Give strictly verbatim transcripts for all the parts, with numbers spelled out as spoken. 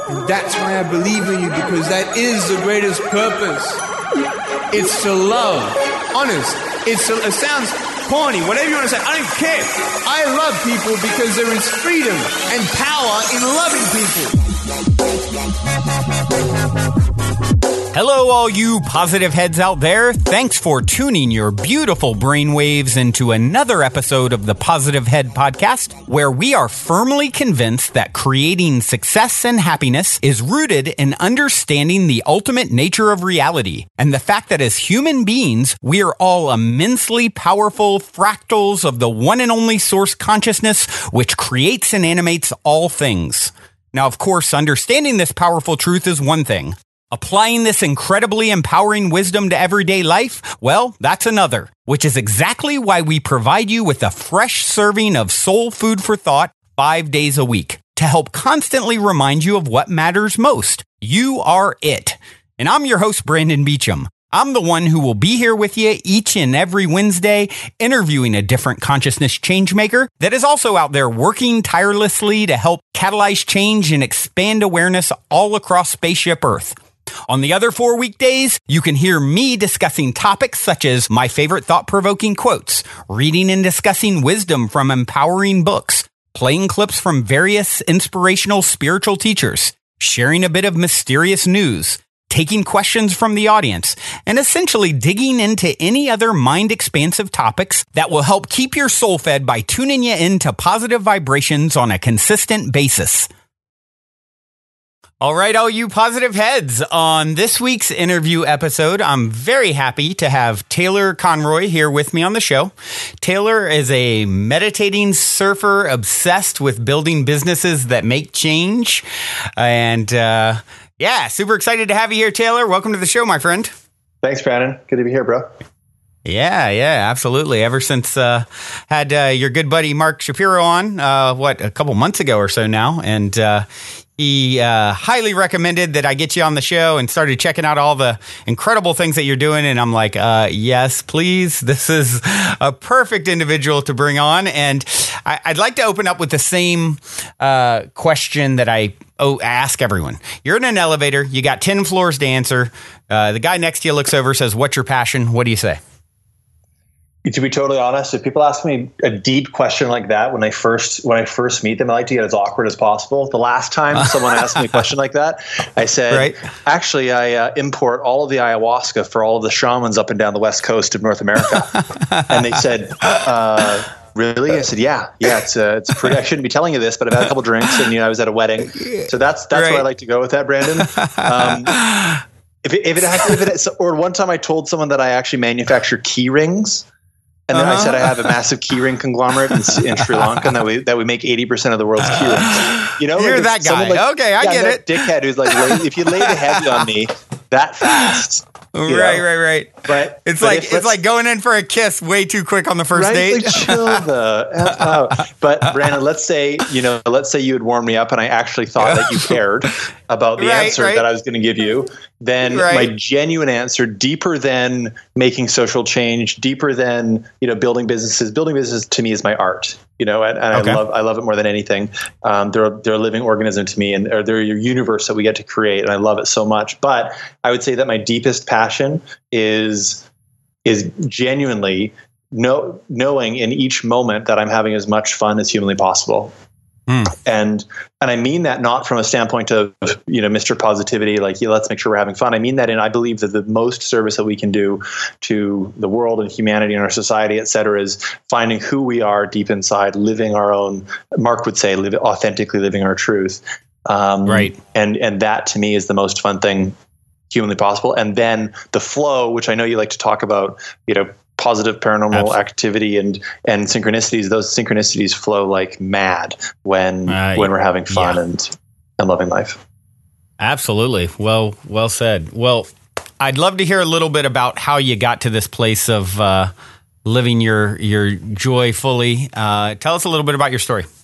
And that's why I believe in you, because that is the greatest purpose. It's to love. Honest. It's to, it sounds corny, whatever you want to say. I don't care. I love people because there is freedom and power in loving people. Hello, all you positive heads out there. Thanks for tuning your beautiful brainwaves into another episode of the Positive Head Podcast, where we are firmly convinced that creating success and happiness is rooted in understanding the ultimate nature of reality and the fact that as human beings, we are all immensely powerful fractals of the one and only source consciousness, which creates and animates all things. Now, of course, understanding this powerful truth is one thing. Applying this incredibly empowering wisdom to everyday life, well, that's another, which is exactly why we provide you with a fresh serving of soul food for thought five days a week to help constantly remind you of what matters most. You are it. And I'm your host, Brandon Beecham. I'm the one who will be here with you each and every Wednesday, interviewing a different consciousness changemaker that is also out there working tirelessly to help catalyze change and expand awareness all across Spaceship Earth. On the other four weekdays, you can hear me discussing topics such as my favorite thought-provoking quotes, reading and discussing wisdom from empowering books, playing clips from various inspirational spiritual teachers, sharing a bit of mysterious news, taking questions from the audience, and essentially digging into any other mind-expansive topics that will help keep your soul fed by tuning you into positive vibrations on a consistent basis. All right, all you positive heads. On this week's interview episode, I'm very happy to have Taylor Conroy here with me on the show. Taylor is a meditating surfer obsessed with building businesses that make change. And uh, yeah, super excited to have you here, Taylor. Welcome to the show, my friend. Thanks, Brandon. Good to be here, bro. Yeah, yeah, absolutely. Ever since uh, had uh, your good buddy Mark Shapiro on, uh, what, a couple months ago or so now, and uh, he uh, highly recommended that I get you on the show and started checking out all the incredible things that you're doing. And I'm like, uh, yes, please. This is a perfect individual to bring on. And I- I'd like to open up with the same uh, question that I oh, ask everyone. You're in an elevator. You got ten floors to answer. Uh, the guy next to you looks over, says, "What's your passion?" What do you say? To be totally honest, if people ask me a deep question like that when I first when I first meet them, I like to get as awkward as possible. The last time someone asked me a question like that, I said, right. actually, I uh, import all of the ayahuasca for all of the shamans up and down the west coast of North America. And they said, uh, really? I said, yeah, yeah, it's uh, it's pretty. I shouldn't be telling you this, but I've had a couple drinks and you know I was at a wedding. So that's that's right. where I like to go with that, Brandon. Um, if it, if it has, if it, or one time I told someone that I actually manufacture key rings. And then uh-huh. I said I have a massive keyring conglomerate in, in Sri Lanka, and that we that we make eighty percent of the world's key rings. You know, you're like that guy. Like, okay, I yeah, get it. Dickhead who's like, if you lay the heavy on me that fast, right, know? right, right. But it's but like if, it's like going in for a kiss way too quick on the first right? date. Like, chill the F out. But Brandon, let's say you know, let's say you had warmed me up, and I actually thought that you cared about the right, answer right. that I was going to give you. Then right. my genuine answer, deeper than making social change, deeper than you know building businesses. Building businesses to me is my art, you know, and, and okay. I love I love it more than anything. Um, they're they're a living organism to me, and or they're your universe that we get to create, and I love it so much. But I would say that my deepest passion is is genuinely know, knowing in each moment that I'm having as much fun as humanly possible. Mm. And and I mean that not from a standpoint of, you know, Mister Positivity, like, yeah, let's make sure we're having fun. I mean that in, I believe that the most service that we can do to the world and humanity and our society, et cetera, is finding who we are deep inside, living our own, Mark would say, live, authentically living our truth. Um, right. And, and that to me is the most fun thing humanly possible. And then the flow, which I know you like to talk about, you know, positive paranormal Absolutely. activity and and synchronicities. Those synchronicities flow like mad when uh, when we're having fun yeah. and and loving life. Absolutely. Well, well said. Well, I'd love to hear a little bit about how you got to this place of uh, living your your joy fully. Uh, tell us a little bit about your story.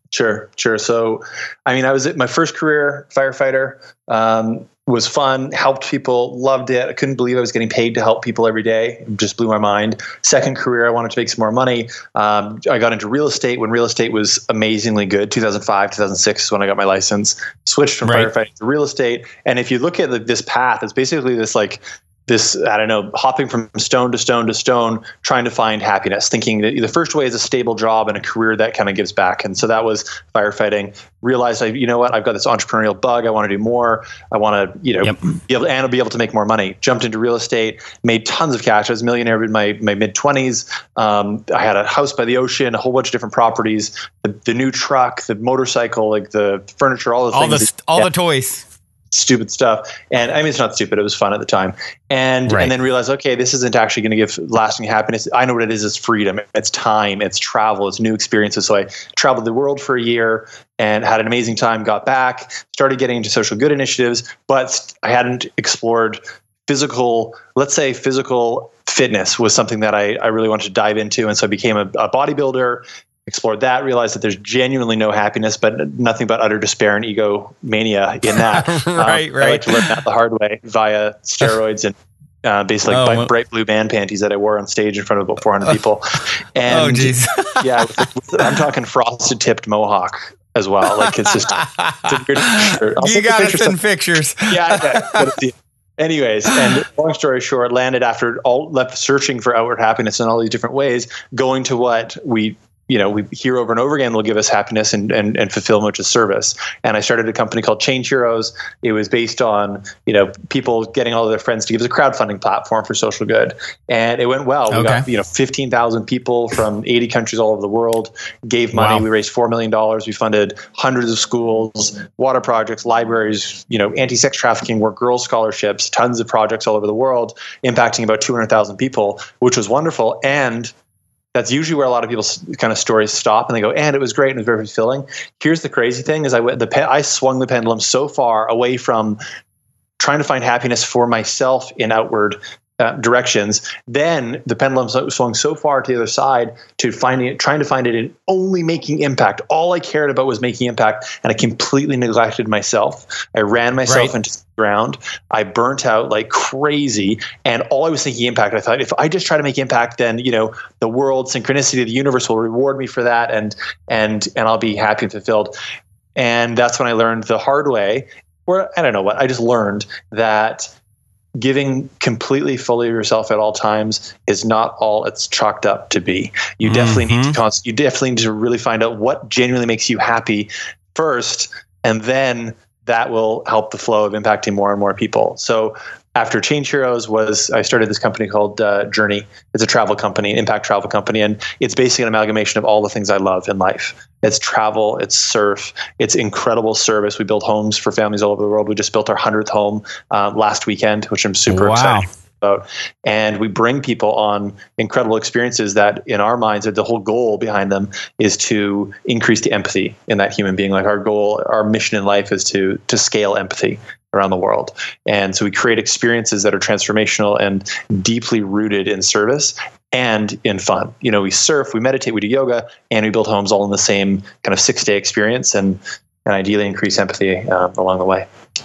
Sure, sure. So, I mean, I was at my first career, firefighter, um, was fun, helped people, loved it. I couldn't believe I was getting paid to help people every day. It just blew my mind. Second career, I wanted to make some more money. Um, I got into real estate when real estate was amazingly good. two thousand five, two thousand six is when I got my license, switched from right. firefighting to real estate. And if you look at the, this path, it's basically this like, this, I don't know, hopping from stone to stone to stone, trying to find happiness, thinking that the first way is a stable job and a career that kind of gives back. And so that was firefighting. Realized, I, you know what, I've got this entrepreneurial bug. I want to do more. I want to, you know, yep. be able, and I'll be able to make more money. Jumped into real estate, made tons of cash. I was a millionaire in my, my mid twenties. Um, I had a house by the ocean, a whole bunch of different properties, the, the new truck, the motorcycle, like the furniture, all the all things. The, all yeah. the toys. Stupid stuff. And I mean, it's not stupid. It was fun at the time. And right. and then realized, okay, this isn't actually going to give lasting happiness. I know what it is. It's freedom. It's time. It's travel. It's new experiences. So I traveled the world for a year and had an amazing time, got back, started getting into social good initiatives, but I hadn't explored physical, let's say physical fitness was something that I, I really wanted to dive into. And so I became a, a bodybuilder, explored that, realized that there's genuinely no happiness, but nothing but utter despair and egomania in that. right, um, right. I like to learn that the hard way via steroids and uh, basically oh, bright, bright blue band panties that I wore on stage in front of about four hundred people. And oh, geez. yeah, with, with, I'm talking frosted tipped mohawk as well. Like it's just, it's a weird picture. You got to send pictures. Yeah, yeah. Anyways, and long story short, landed after all left searching for outward happiness in all these different ways, going to what we you know, we hear over and over again will give us happiness and, and, and fulfillment, which is service. And I started a company called Change Heroes. It was based on, you know, people getting all of their friends to give us a crowdfunding platform for social good. And it went well. We okay. got, you know, fifteen thousand people from eighty countries all over the world, gave money. Wow. We raised four million dollars. We funded hundreds of schools, water projects, libraries, you know, anti-sex trafficking work, girls scholarships, tons of projects all over the world, impacting about two hundred thousand people, which was wonderful. And that's usually where a lot of people's kind of stories stop and they go, and it was great and it was very fulfilling. Here's the crazy thing is I went, the pe- I swung the pendulum so far away from trying to find happiness for myself in outward uh, directions. Then the pendulum swung so far to the other side to finding it, trying to find it in only making impact. All I cared about was making impact, and I completely neglected myself. I ran myself right. into the ground. I burnt out like crazy, and all I was thinking impact. I thought if I just try to make impact, then you know the world, synchronicity, the universe will reward me for that, and and and I'll be happy and fulfilled. And that's when I learned the hard way, or I don't know what I just learned that giving completely fully of yourself at all times is not all it's chalked up to be. You mm-hmm. definitely need to const- you definitely need to really find out what genuinely makes you happy first, and then that will help the flow of impacting more and more people. So after Change Heroes was, I started this company called uh, Journey. It's a travel company, an impact travel company. And it's basically an amalgamation of all the things I love in life. It's travel, it's surf, it's incredible service. We build homes for families all over the world. We just built our hundredth home um, last weekend, which I'm super wow. excited about. And we bring people on incredible experiences that in our minds, the whole goal behind them is to increase the empathy in that human being. Like our goal, our mission in life is to to scale empathy around the world. And so we create experiences that are transformational and deeply rooted in service and in fun. You know, we surf, we meditate, we do yoga, and we build homes all in the same kind of six day experience and, and ideally increase empathy uh, along the way.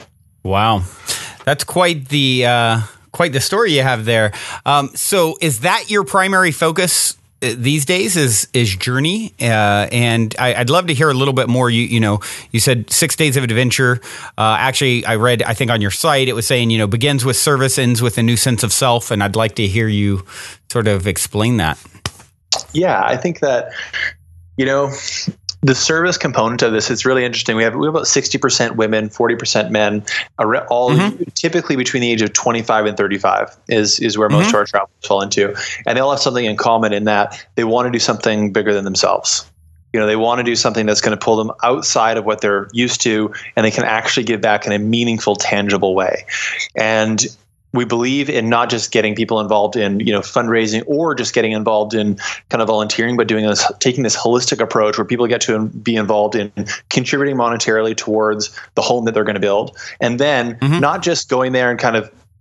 Wow. That's quite the, uh, quite the story you have there. Um, so is that your primary focus these days is, is Journey? Uh, and I, I'd love to hear a little bit more. You, you know, you said six days of adventure. Uh, actually, I read, I think on your site, it was saying, you know, begins with service, ends with a new sense of self. And I'd like to hear you sort of explain that. Yeah, I think that, you know, the service component of this is really interesting. We have we have about sixty percent women, forty percent men, all mm-hmm. typically between the age of twenty-five and thirty-five is is where most mm-hmm. of our travelers fall into. And they all have something in common in that they want to do something bigger than themselves. You know, they want to do something that's going to pull them outside of what they're used to, and they can actually give back in a meaningful, tangible way. And we believe in not just getting people involved in, you know, fundraising or just getting involved in kind of volunteering, but doing this, taking this holistic approach where people get to be involved in contributing monetarily towards the home that they're going to build. And then mm-hmm. not just going there and kind of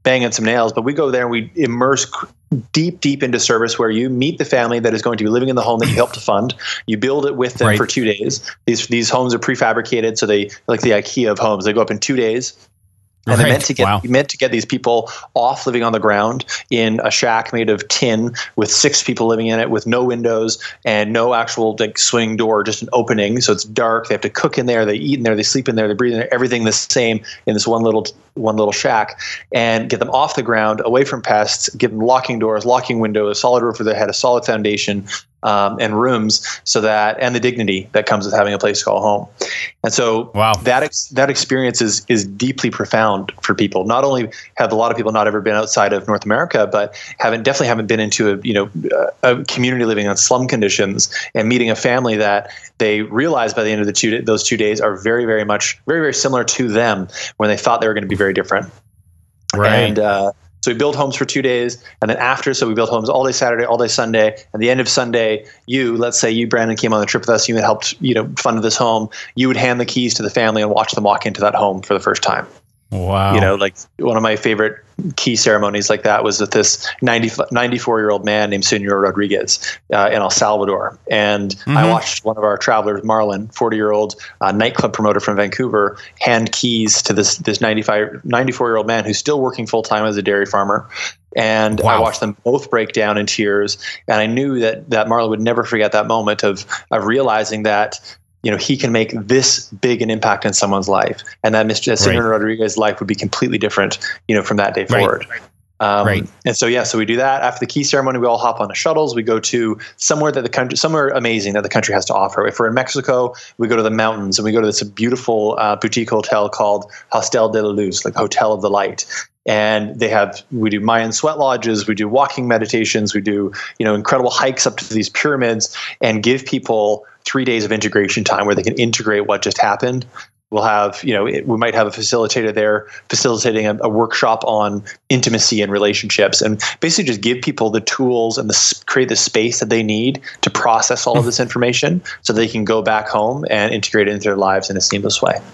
banging some nails, but we go there and we immerse deep, deep into service where you meet the family that is going to be living in the home that you help to fund. You build it with them right. for two days. These these homes are prefabricated, so they like the IKEA of homes. They go up in two days. And right. they meant to get wow. meant to get these people off living on the ground in a shack made of tin with six people living in it with no windows and no actual like swing door, just an opening. So it's dark. They have to cook in there. They eat in there. They sleep in there. They breathe in there. Everything the same in this one little one little shack, and get them off the ground, away from pests. Give them locking doors, locking windows, a solid roof over their head, a solid foundation. Um, and rooms, so that, and the dignity that comes with having a place to call home. And so wow. that ex, that experience is is deeply profound for people. Not only have a lot of people not ever been outside of North America, but haven't definitely haven't been into a you know a community living on slum conditions and meeting a family that they realize by the end of the two those two days are very very much very very similar to them when they thought they were going to be very different. Right. And uh, So we build homes for two days, and then after, so we built homes all day Saturday, all day Sunday. At the end of Sunday, you, let's say you, Brandon, came on the trip with us, you had helped, you know, fund this home. You would hand the keys to the family and watch them walk into that home for the first time. Wow. You know, like one of my favorite key ceremonies like that was with this ninety, ninety-four-year-old man named Senor Rodriguez uh, in El Salvador. And mm-hmm. I watched one of our travelers, Marlon, forty-year-old uh, nightclub promoter from Vancouver, hand keys to this this ninety-five, ninety-four-year-old man who's still working full-time as a dairy farmer. And wow. I watched them both break down in tears. And I knew that that Marlon would never forget that moment of of realizing that you know, he can make this big an impact in someone's life, and that Mister Senor right. Rodriguez's life would be completely different, you know, from that day forward. Right. Um, right. And so, yeah, so we do that. After the key ceremony, we all hop on the shuttles. We go to somewhere that the country, somewhere amazing that the country has to offer. If we're in Mexico, we go to the mountains, and we go to this beautiful uh, boutique hotel called Hostel de la Luz, like Hotel of the Light. And they have, we do Mayan sweat lodges, we do walking meditations, we do, you know, incredible hikes up to these pyramids, and give people three days of integration time where they can integrate what just happened. We'll have, you know, it, we might have a facilitator there facilitating a, a workshop on intimacy and relationships, and basically just give people the tools and the, create the space that they need to process all of this information so they can go back home and integrate it into their lives in a seamless way.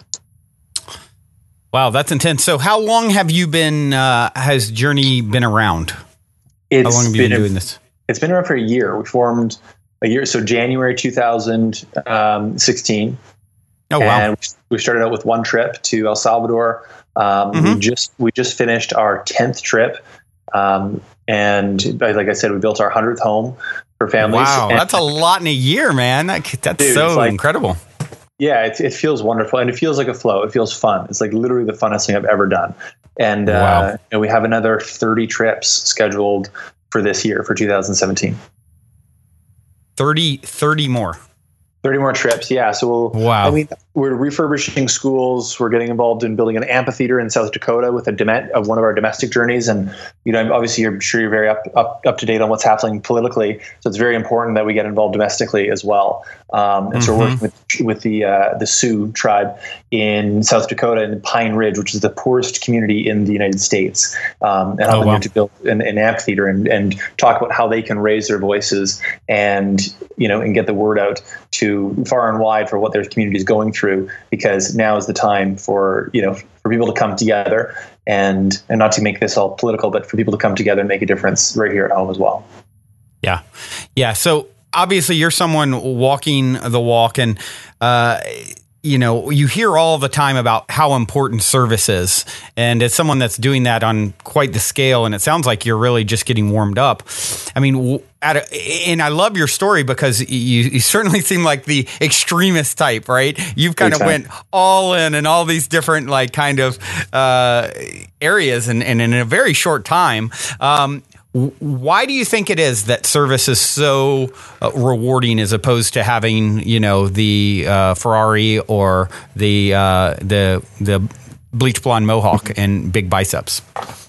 Wow, that's intense. So how long have you been, uh, has Journey been around? It's how long have you been, been doing this? It's been around for a year. We formed a year, so January two thousand sixteen. Oh, wow. And we started out with one trip to El Salvador. Um, mm-hmm. We just we just finished our tenth trip. Um, and like I said, we built our hundredth home for families. Wow, and, that's a lot in a year, man. That, that's dude, so like, incredible. Yeah, it, it feels wonderful, and it feels like a flow. It feels fun. It's like literally the funnest thing I've ever done. And, wow. uh, and we have another thirty trips scheduled for this year, for two thousand seventeen. thirty, thirty more. thirty more trips, yeah. So we'll, wow. I mean, we're refurbishing schools. We're getting involved in building an amphitheater in South Dakota with a dem- of one of our domestic journeys. And, you know, obviously you're sure you're very up, up, up to date on what's happening politically. So it's very important that we get involved domestically as well. Um, and mm-hmm. so we're working with, with the, uh, the Sioux tribe in South Dakota and Pine Ridge, which is the poorest community in the United States. Um, and helping oh, wow. them to build an, an amphitheater and, and talk about how they can raise their voices and, you know, and get the word out to far and wide for what their community is going through. Because now is the time for, you know, for people to come together and, and not to make this all political, but for people to come together and make a difference right here at home as well. Yeah. Yeah. So obviously you're someone walking the walk, and, uh, you know, you hear all the time about how important service is. And as someone that's doing that on quite the scale, and it sounds like you're really just getting warmed up. I mean, at a, and I love your story because you, you certainly seem like the extremist type, right? You've kind of went all in and all these different like kind of uh, areas and, and in a very short time. Um, Why do you think it is that service is so uh, rewarding as opposed to having, you know, the uh, Ferrari or the uh, the the bleach blonde mohawk and big biceps?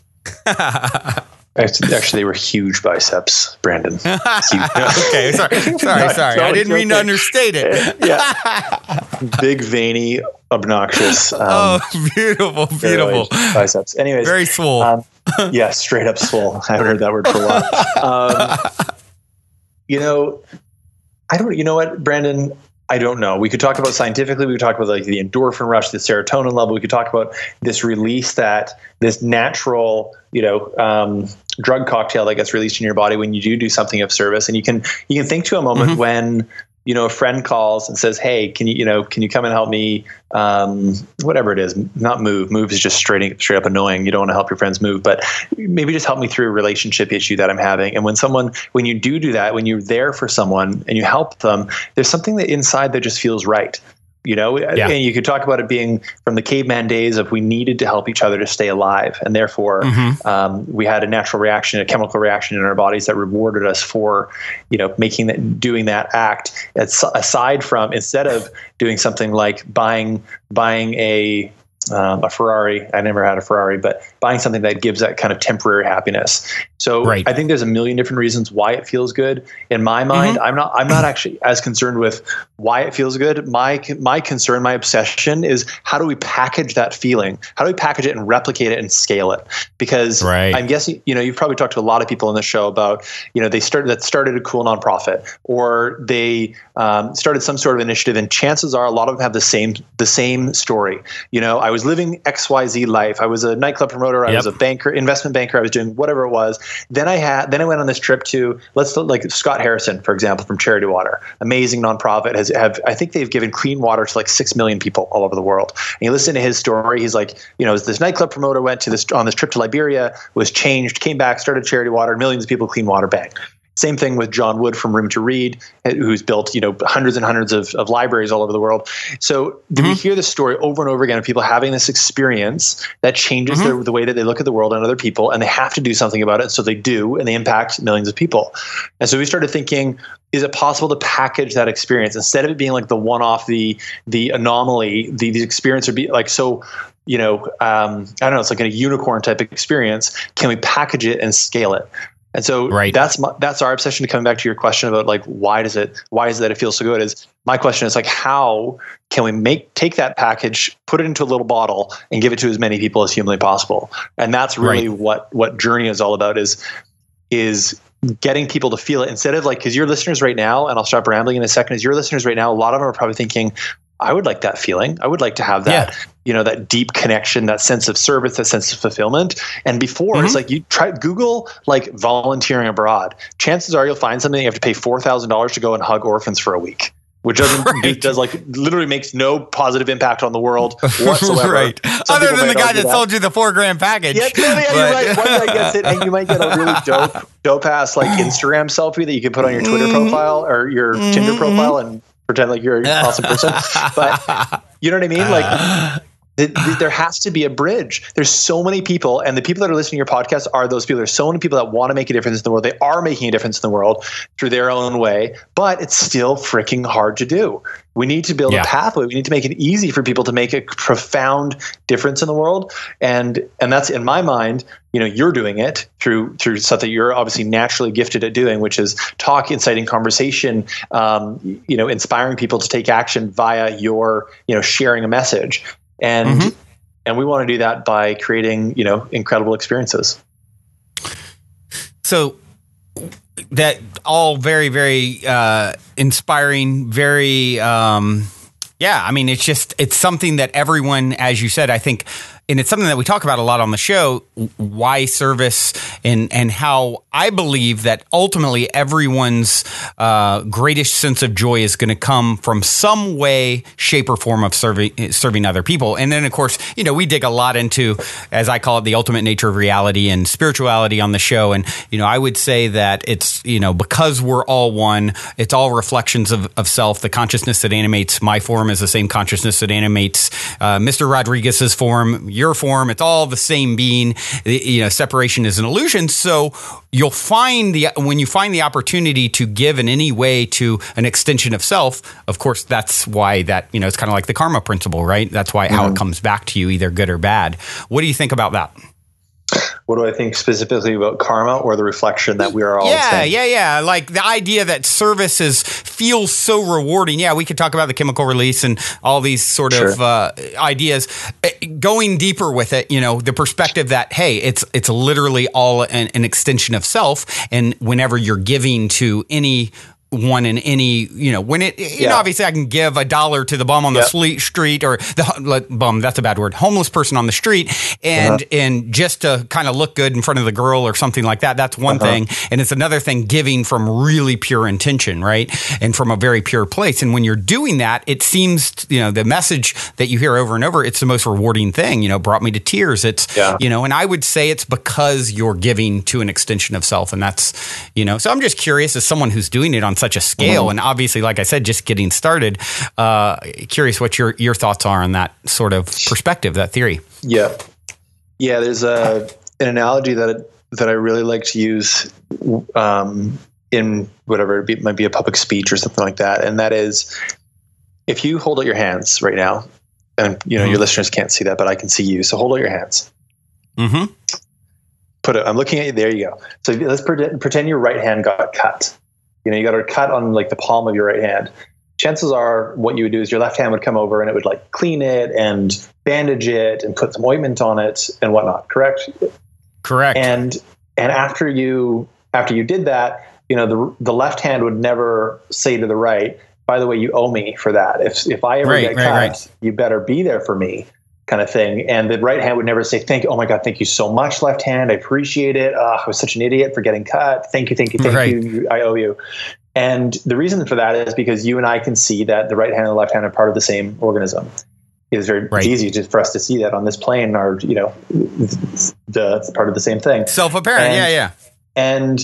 Actually, they were huge biceps, Brandon. Okay, sorry, sorry, sorry. I didn't mean to understate it. Yeah, big, veiny, obnoxious. Um, oh, beautiful, beautiful biceps. Anyways, very swole. Um, yeah, straight up swole. I haven't heard that word for a while. Um, you know, I don't. You know what, Brandon? I don't know. We could talk about scientifically. We could talk about like the endorphin rush, the serotonin level. We could talk about this release that this natural, you know, um, drug cocktail that gets released in your body when you do do something of service. And you can you can think to a moment mm-hmm. when, you know, a friend calls and says, "Hey, can you, you know, can you come and help me?" Um, whatever it is, not move. Move is just straight straight up annoying. You don't want to help your friends move, but maybe just help me through a relationship issue that I'm having. And when someone, when you do do that, when you're there for someone and you help them, there's something that inside that just feels right. You know, yeah. and you could talk about it being from the caveman days of we needed to help each other to stay alive. And therefore, mm-hmm. um, we had a natural reaction, a chemical reaction in our bodies that rewarded us for, you know, making that, doing that act. It's, aside from, instead of doing something like buying, buying a, Um, a Ferrari. I never had a Ferrari, but buying something that gives that kind of temporary happiness. So right. I think there's a million different reasons why it feels good. In my mind, mm-hmm. I'm not, I'm not actually as concerned with why it feels good. My, my concern, my obsession is how do we package that feeling? How do we package it and replicate it and scale it? Because right. I'm guessing, you know, you've probably talked to a lot of people on the show about, you know, they started, that started a cool nonprofit, or they um, started some sort of initiative, and chances are a lot of them have the same, the same story. You know, I was living X Y Z life. I was a nightclub promoter. I yep. was a banker, investment banker. I was doing whatever it was. Then I had, then I went on this trip to, let's like Scott Harrison, for example, from Charity Water, amazing nonprofit, has have, I think they've given clean water to like six million people all over the world. And you listen to his story. He's like, you know, this nightclub promoter went to this, on this trip to Liberia, was changed, came back, started Charity Water, millions of people clean water, bang. Same thing with John Wood from Room to Read, who's built, you know, hundreds and hundreds of, of libraries all over the world. So mm-hmm. we hear this story over and over again of people having this experience that changes mm-hmm. their, the way that they look at the world and other people, and they have to do something about it. So they do, and they impact millions of people. And so we started thinking, is it possible to package that experience instead of it being like the one-off, the the anomaly, the, the experience would be like so, you know, um, I don't know, it's like a unicorn type of experience. Can we package it and scale it? And so right. that's my, that's our obsession. To coming back to your question about like why does it why is it that it feels so good? Is my question is like, how can we make take that package, put it into a little bottle, and give it to as many people as humanly possible? And that's really right. what what Journey is all about. Is is getting people to feel it instead of like, because your listeners right now, and I'll stop rambling in a second. Is your listeners right now, a lot of them are probably thinking, I would like that feeling. I would like to have that, yeah. you know, that deep connection, that sense of service, that sense of fulfillment. And before mm-hmm. it's like you try Google like volunteering abroad. Chances are you'll find something you have to pay four thousand dollars to go and hug orphans for a week, which doesn't right. does like literally makes no positive impact on the world whatsoever. right. Other than the guy that, that sold you the four grand package. Yeah, yeah, yeah you're right. One guy gets it, and you might get a really dope, dope ass like Instagram selfie that you can put on your Twitter mm-hmm. profile or your mm-hmm. Tinder profile and pretend like you're an awesome person. But you know what I mean? Like th- th- there has to be a bridge. There's so many people, and the people that are listening to your podcast are those people. There's so many people that want to make a difference in the world. They are making a difference in the world through their own way, but it's still freaking hard to do. We need to build yeah. a pathway. We need to make it easy for people to make a profound difference in the world. And and that's, in my mind, you know, you're doing it through through stuff that you're obviously naturally gifted at doing, which is talk, inciting conversation, um, you know, inspiring people to take action via your, you know, sharing a message. And mm-hmm. and we want to do that by creating, you know, incredible experiences. So that all very, very uh, inspiring, very, um, yeah, I mean, it's just, it's something that everyone, as you said, I think, and it's something that we talk about a lot on the show, why service, and and how I believe that ultimately everyone's uh, greatest sense of joy is going to come from some way, shape, or form of serving serving other people. And then, of course, you know, we dig a lot into, as I call it, the ultimate nature of reality and spirituality on the show. And, you know, I would say that it's, you know, because we're all one, it's all reflections of, of self. The consciousness that animates my form is the same consciousness that animates uh, Mister Rodriguez's form, your form. It's all the same being. You know, separation is an illusion. So you'll find the, when you find the opportunity to give in any way to an extension of self, of course, that's why that, you know, it's kind of like the karma principle, right? That's why mm-hmm. how it comes back to you, either good or bad. What do you think about that? What do I think specifically about karma, or the reflection that we are all yeah, saying? Yeah, yeah, Like the idea that service is, feels so rewarding. Yeah, we could talk about the chemical release and all these sort sure. of uh, ideas. Going deeper with it, you know, the perspective that, hey, it's it's literally all an, an extension of self. And whenever you're giving to any one in any, you know, when it, you yeah. know, obviously I can give a dollar to the bum on the yep. street or the bum, that's a bad word, homeless person on the street. And, uh-huh. and just to kind of look good in front of the girl or something like that. That's one uh-huh. thing. And it's another thing giving from really pure intention, right? And from a very pure place. And when you're doing that, it seems, you know, the message that you hear over and over, it's the most rewarding thing, you know, brought me to tears. It's, yeah. you know, and I would say it's because you're giving to an extension of self. And that's, you know, so I'm just curious as someone who's doing it on such a scale, mm-hmm. and obviously, like I said, just getting started. Uh, curious what your your thoughts are on that sort of perspective, that theory. Yeah, yeah. There's a an analogy that that I really like to use um, in whatever it be, might be a public speech or something like that, and that is, if you hold out your hands right now, and you know mm-hmm. your listeners can't see that, but I can see you, so hold out your hands. Mm-hmm. Put it. I'm looking at you. There you go. So let's pretend, pretend your right hand got cut. You know, you got a cut on like the palm of your right hand. Chances are what you would do is your left hand would come over and it would like clean it and bandage it and put some ointment on it and whatnot. Correct? Correct. And, and after you, after you did that, you know, the, the left hand would never say to the right, by the way, you owe me for that. If, if I ever right, get right, cut, right. you better be there for me. Kind of thing. And the right hand would never say, thank you. Oh my God, thank you so much, left hand. I appreciate it. Uh, I was such an idiot for getting cut. Thank you, thank you, thank right. you. I owe you. And the reason for that is because you and I can see that the right hand and the left hand are part of the same organism. It's very right. it's easy to, for us to see that on this plane are, you know, the, it's part of the same thing. Self-apparent. And, yeah, yeah. And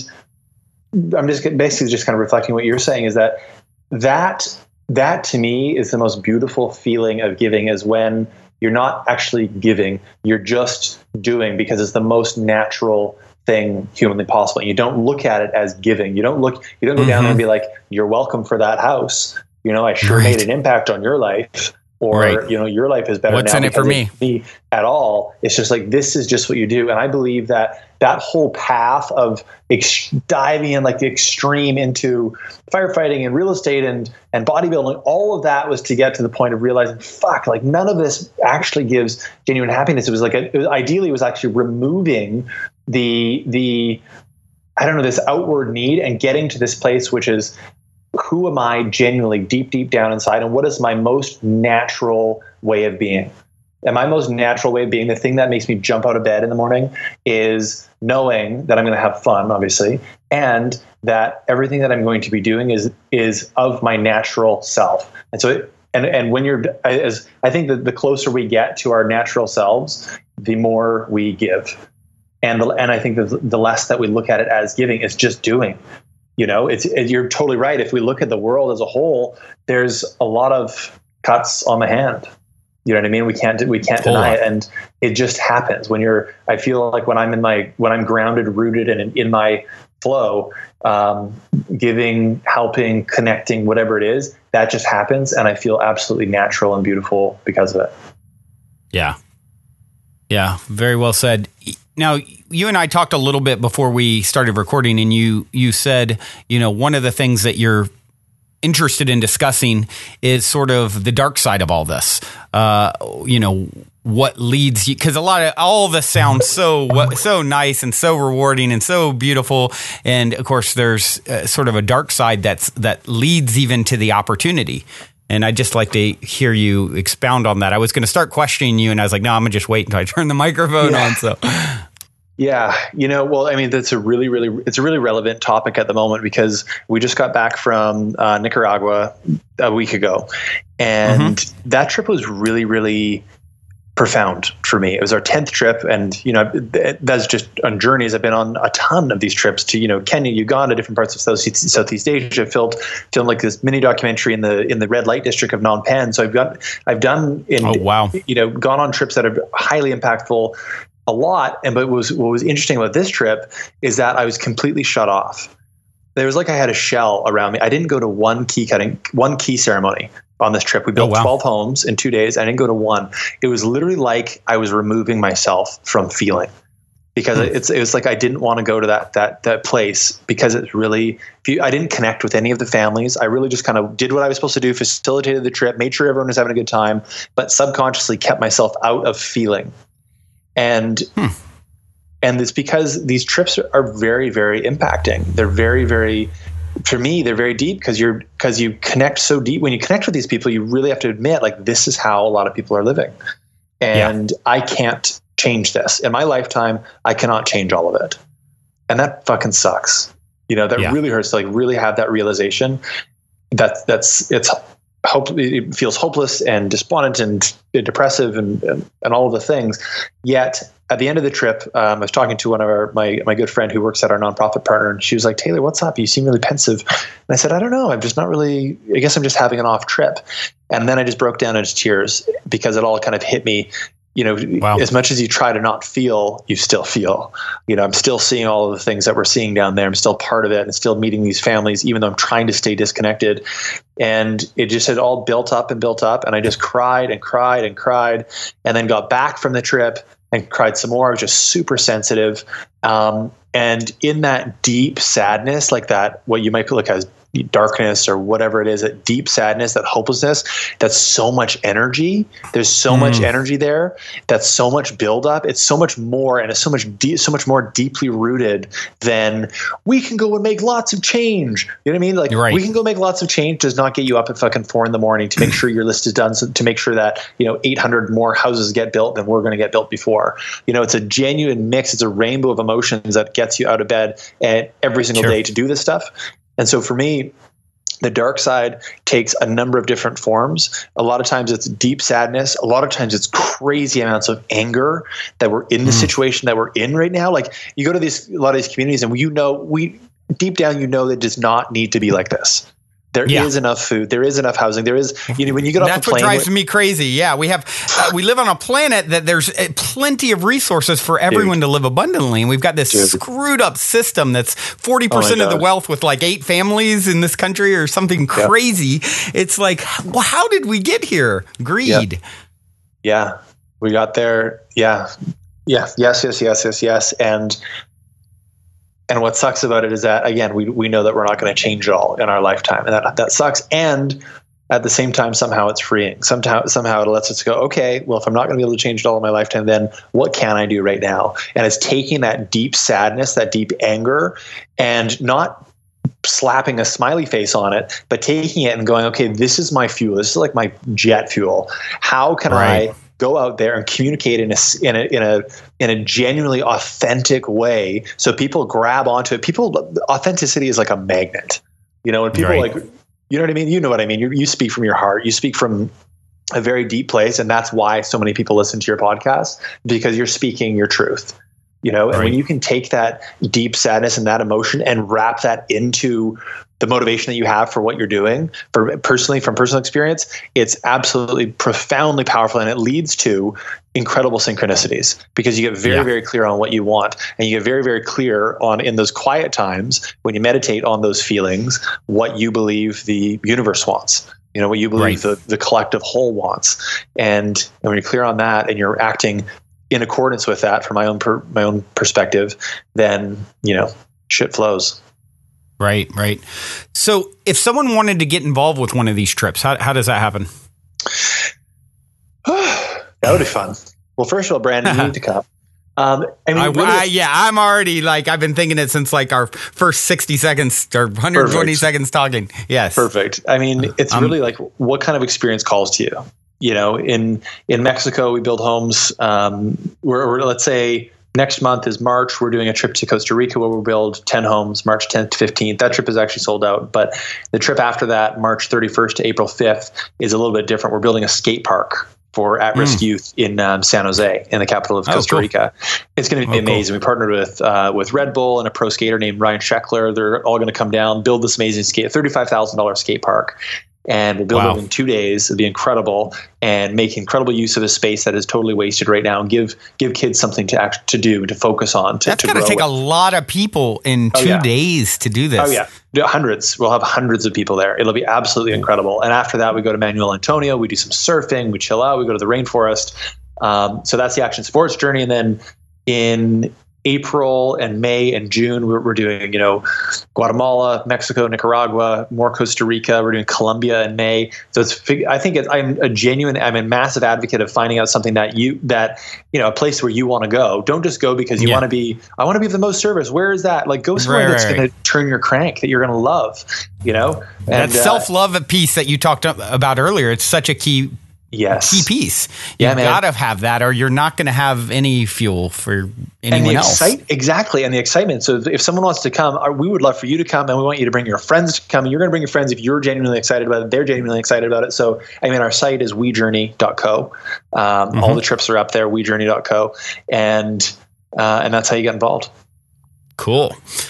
I'm just basically just kind of reflecting what you're saying is that that, that to me is the most beautiful feeling of giving is when you're not actually giving, you're just doing because it's the most natural thing humanly possible. And you don't look at it as giving. You don't look, you don't go mm-hmm. down there and be like, you're welcome for that house. You know, I sure right. made an impact on your life. Or, right. you know, your life is better What's now in it for me? me at all. It's just like, this is just what you do. And I believe that that whole path of ex- diving in like the extreme into firefighting and real estate and, and bodybuilding, all of that was to get to the point of realizing, fuck, like none of this actually gives genuine happiness. It was like, a, it was, ideally it was actually removing the, the, I don't know, this outward need and getting to this place, which is, who am I genuinely deep, deep down inside? And what is my most natural way of being? And my most natural way of being, the thing that makes me jump out of bed in the morning is knowing that I'm going to have fun, obviously, and that everything that I'm going to be doing is, is of my natural self. And so, it, and, and when you're, as I think that the closer we get to our natural selves, the more we give. And the, and I think that the less that we look at it as giving is just doing. You know, it's, it, you're totally right. If we look at the world as a whole, there's a lot of cuts on the hand. You know what I mean? We can't, we can't deny it. And it just happens when you're, I feel like when I'm in my, when I'm grounded, rooted, and in, in my flow, um, giving, helping, connecting, whatever it is, that just happens. And I feel absolutely natural and beautiful because of it. Yeah. Yeah. Very well said. Now, you and I talked a little bit before we started recording, and you you said, you know, one of the things that you're interested in discussing is sort of the dark side of all this. Uh, you know, what leads you, because a lot of all of this sounds so so nice and so rewarding and so beautiful, and of course, there's uh, sort of a dark side that's that leads even to the opportunity. And I'd just like to hear you expound on that. I was going to start questioning you, and I was like, no, I'm going to just wait until I turn the microphone yeah. on. So, yeah, you know, well, I mean, that's a really, really, it's a really relevant topic at the moment because we just got back from uh, Nicaragua a week ago. And mm-hmm. that trip was really, really profound for me. It was our tenth trip. And, you know, that's just on journeys. I've been on a ton of these trips to, you know, Kenya, Uganda, different parts of Southeast, Southeast Asia, filmed, filmed like this mini documentary in the, in the red light district of Phnom Penh. So I've got, I've done, in, oh, wow. you know, gone on trips that are highly impactful a lot. And, but what was, what was interesting about this trip is that I was completely shut off. There was like, I had a shell around me. I didn't go to one key cutting, one key ceremony on this trip. We built oh, wow. twelve homes in two days. I didn't go to one. It was literally like I was removing myself from feeling because mm. it's, it was like, I didn't want to go to that, that, that place because it's really, if you, I didn't connect with any of the families. I really just kind of did what I was supposed to do, facilitated the trip, made sure everyone was having a good time, but subconsciously kept myself out of feeling. And, hmm. and it's because these trips are very, very impacting. They're very, very for me, they're very deep because you're because you connect so deep. When you connect with these people, you really have to admit, like, this is how a lot of people are living, and yeah. I can't change this in my lifetime. I cannot change all of it, and that fucking sucks. You know, that yeah. really hurts to like really have that realization. That that's it's hope it feels hopeless and despondent and depressive and and, and all of the things. Yet at the end of the trip, um, I was talking to one of our my my good friend who works at our nonprofit partner, and she was like, "Taylor, what's up? You seem really pensive." And I said, "I don't know. I'm just not really. I guess I'm just having an off trip." And then I just broke down into tears because it all kind of hit me. You know, wow. As much as you try to not feel, you still feel. You know, I'm still seeing all of the things that we're seeing down there. I'm still part of it and still meeting these families, even though I'm trying to stay disconnected. And it just had all built up and built up. And I just cried and cried and cried, and then got back from the trip and cried some more. I was just super sensitive. Um, and in that deep sadness, like that, what you might look as darkness or whatever it is, that deep sadness, that hopelessness, that's so much energy. There's so mm. much energy there. That's so much buildup. It's so much more, and it's so much de- so much more deeply rooted than we can go and make lots of change. You know what I mean? Like right. we can go make lots of change does not get you up at fucking four in the morning to make sure your list is done, so, to make sure that, you know, eight hundred more houses get built than we're going to get built before. You know, it's a genuine mix. It's a rainbow of emotions that gets you out of bed and every single sure. day to do this stuff. And so for me, the dark side takes a number of different forms. A lot of times it's deep sadness. A lot of times it's crazy amounts of anger that we're in the mm. situation that we're in right now. Like you go to these, a lot of these communities, and you know, we deep down, you know, that it does not need to be like this. There yeah. is enough food. There is enough housing. There is, you know, when you get off That's the plane. That's what drives me crazy. Yeah, we have, uh, we live on a planet that there's plenty of resources for everyone Dude. to live abundantly. And we've got this Dude. screwed up system that's forty percent oh of the wealth with like eight families in this country or something crazy. Yep. It's like, well, how did we get here? Greed. Yep. Yeah, we got there. Yeah. Yeah. Yes, yes, yes, yes, yes. And, And what sucks about it is that, again, we we know that we're not going to change it all in our lifetime, and that that sucks. And at the same time, somehow it's freeing. Somehow, somehow it lets us go, okay, well, if I'm not going to be able to change it all in my lifetime, then what can I do right now? And it's taking that deep sadness, that deep anger, and not slapping a smiley face on it, but taking it and going, okay, this is my fuel. This is like my jet fuel. How can right. I go out there and communicate in a, in a, in a, in a genuinely authentic way so people grab onto it? People, authenticity is like a magnet. You know, when people right. like, you know what I mean? You know what I mean? You, you speak from your heart. You speak from a very deep place. And that's why so many people listen to your podcast, because you're speaking your truth. You know, and right. when you can take that deep sadness and that emotion and wrap that into the motivation that you have for what you're doing, for personally, from personal experience, it's absolutely profoundly powerful, and it leads to incredible synchronicities, because you get very, yeah. very clear on what you want, and you get very, very clear on, in those quiet times when you meditate on those feelings, what you believe the universe wants. You know, what you believe right. the, the collective whole wants. And, and when you're clear on that and you're acting in accordance with that, from my own per, my own perspective, then, you know, shit flows. Right, right. So if someone wanted to get involved with one of these trips, how how does that happen? That would be fun. Well, first of all, Brandon, you need to come. Um, I mean, I, really, I, yeah, I'm already like, I've been thinking it since like our first sixty seconds or one hundred twenty perfect. Seconds talking. Yes. Perfect. I mean, it's um, really like, what kind of experience calls to you? You know, in, in Mexico, we build homes. Um, we're, we're, let's say next month is March. We're doing a trip to Costa Rica where we'll build ten homes, March tenth to fifteenth. That trip is actually sold out. But the trip after that, March thirty-first to April fifth, is a little bit different. We're building a skate park for at-risk mm. youth in um, San Jose, in the capital of oh, Costa cool. Rica. It's going to be oh, amazing. Cool. We partnered with uh, with Red Bull and a pro skater named Ryan Sheckler. They're all going to come down, build this amazing skate, thirty-five thousand dollars skate park. And we'll build wow. it in two days. It'll be incredible, and make incredible use of a space that is totally wasted right now, and give give kids something to act, to do, to focus on. To, That's to going to take with. a lot of people in two oh, yeah. days to do this. Oh yeah, hundreds. We'll have hundreds of people there. It'll be absolutely incredible. And after that, we go to Manuel Antonio. We do some surfing. We chill out. We go to the rainforest. Um, so that's the action sports journey. And then in April and May and June, we're, we're doing, you know, Guatemala, Mexico, Nicaragua, more Costa Rica. We're doing Colombia in May. So it's, I think it's, I'm a genuine, I'm a massive advocate of finding out something that you, that, you know, a place where you want to go. Don't just go because you yeah. want to be, I want to be of the most service. Where is that? Like, go somewhere right, that's right, going right. to turn your crank, that you're going to love, you know? And, that self-love uh, piece that you talked about earlier, it's such a key Yes. key piece. You yeah, got to have that, or you're not going to have any fuel for anyone and the else. Excite- exactly. And the excitement. So if someone wants to come, we would love for you to come, and we want you to bring your friends to come. And you're going to bring your friends if you're genuinely excited about it. They're genuinely excited about it. So, I mean, our site is we journey dot co. Um, mm-hmm. All the trips are up there, we journey dot co. And, uh, and that's how you get involved. Cool.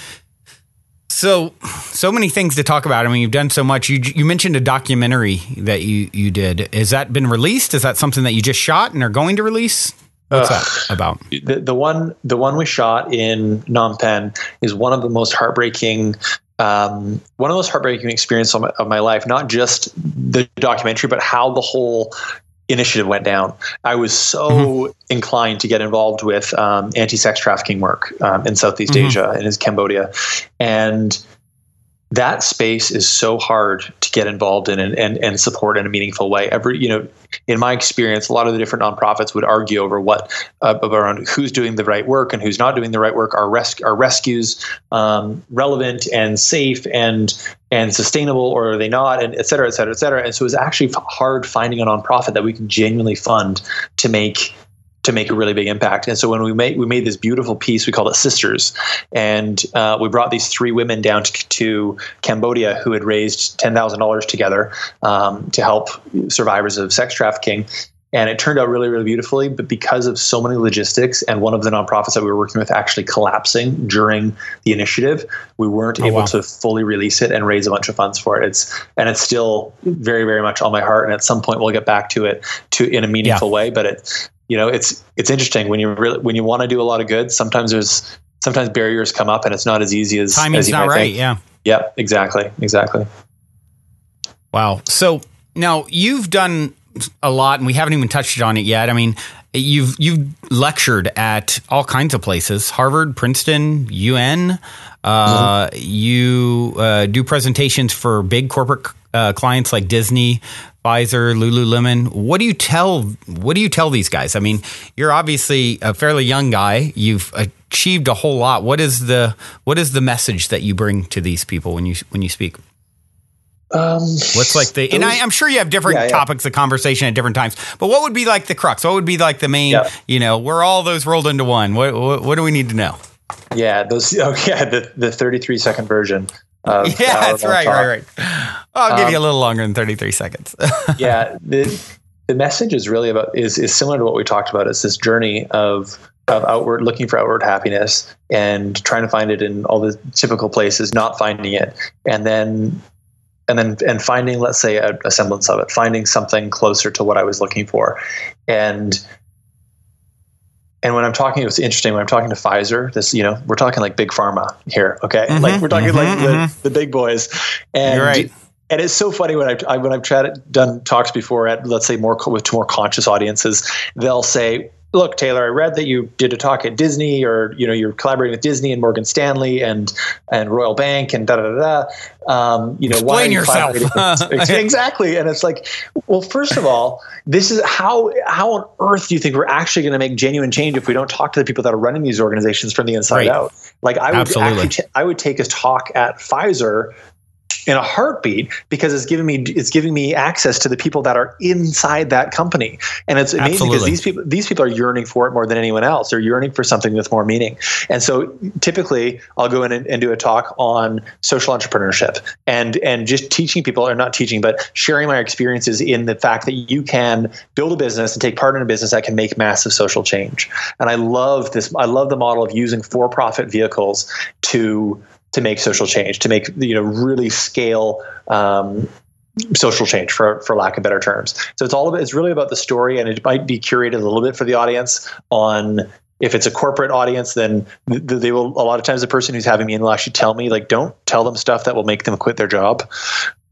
So, so many things to talk about. I mean, you've done so much. You you mentioned a documentary that you, you did. Has that been released? Is that something that you just shot and are going to release? What's uh, that about? The, the one the one we shot in Phnom Penh is one of the most heartbreaking um, one of the most heartbreaking experiences of my, of my life. Not just the documentary, but how the whole initiative went down. I was so mm-hmm. inclined to get involved with um, anti-sex trafficking work um, in Southeast mm-hmm. Asia and in Cambodia. And that space is so hard to get involved in and, and, and support in a meaningful way. Every, you know, in my experience, a lot of the different nonprofits would argue over what, uh, around who's doing the right work and who's not doing the right work. Are, res- are rescues um, relevant and safe and and sustainable, or are they not? And et cetera, et cetera, et cetera. And so it was actually hard finding a nonprofit that we can genuinely fund to make to make a really big impact. And so when we made we made this beautiful piece, we called it Sisters, and uh, we brought these three women down to, to Cambodia who had raised ten thousand dollars together um, to help survivors of sex trafficking. And it turned out really, really beautifully. But because of so many logistics and one of the nonprofits that we were working with actually collapsing during the initiative, we weren't oh, able wow. to fully release it and raise a bunch of funds for it. It's and it's still very, very much on my heart. And at some point, we'll get back to it to in a meaningful yeah. way. But it, you know, it's it's interesting when you really when you want to do a lot of good. Sometimes there's sometimes barriers come up, and it's not as easy as timing's as you not might right. think. Yeah. Yeah. Exactly. Exactly. Wow. So now you've done a lot, and we haven't even touched on it yet. I mean, you've you've lectured at all kinds of places: Harvard, Princeton, U N. Uh, mm-hmm. You uh, do presentations for big corporate uh, clients like Disney, Pfizer, Lululemon. What do you tell? What do you tell these guys? I mean, you're obviously a fairly young guy. You've achieved a whole lot. What is the what is the message that you bring to these people when you when you speak? Um, What's like the, and I, I'm sure you have different yeah, yeah. topics of conversation at different times, but what would be like the crux? What would be like the main, yeah. you know, where all those rolled into one? What, what, what do we need to know? Yeah. Those, oh yeah. The, the thirty-three second version. Of yeah, that's right, talk. right, right. I'll um, give you a little longer than thirty-three seconds. yeah. The, the message is really about, is, is similar to what we talked about. It's this journey of, of outward, looking for outward happiness and trying to find it in all the typical places, not finding it. And then, And then, and finding, let's say, a, a semblance of it, finding something closer to what I was looking for, and and when I'm talking, it's interesting when I'm talking to Pfizer. This, you know, we're talking like big pharma here, okay? Mm-hmm, like we're talking mm-hmm, like mm-hmm. the, the big boys, and You're right. and it's so funny when I've I, when I've tried done talks before at, let's say, more with more conscious audiences, they'll say, look, Taylor, I read that you did a talk at Disney, or, you know, you're collaborating with Disney and Morgan Stanley and, and Royal Bank and da da da da. Um, you know, Explain why are you yourself. Exactly. And it's like, well, first of all, this is how, how on earth do you think we're actually going to make genuine change if we don't talk to the people that are running these organizations from the inside right. out? Like I would Absolutely. actually, t- I would take a talk at Pfizer in a heartbeat, because it's giving me it's giving me access to the people that are inside that company. And it's amazing Absolutely. because these people these people are yearning for it more than anyone else. They're yearning for something with more meaning. And so typically I'll go in and, and do a talk on social entrepreneurship and and just teaching people, or not teaching, but sharing my experiences in the fact that you can build a business and take part in a business that can make massive social change. And I love this. I love the model of using for-profit vehicles to to make social change, to make, you know, really scale um, social change, for for lack of better terms. So it's all about, it's really about the story, and it might be curated a little bit for the audience. On if it's a corporate audience, then they will, a lot of times the person who's having me in will actually tell me, like, don't tell them stuff that will make them quit their job.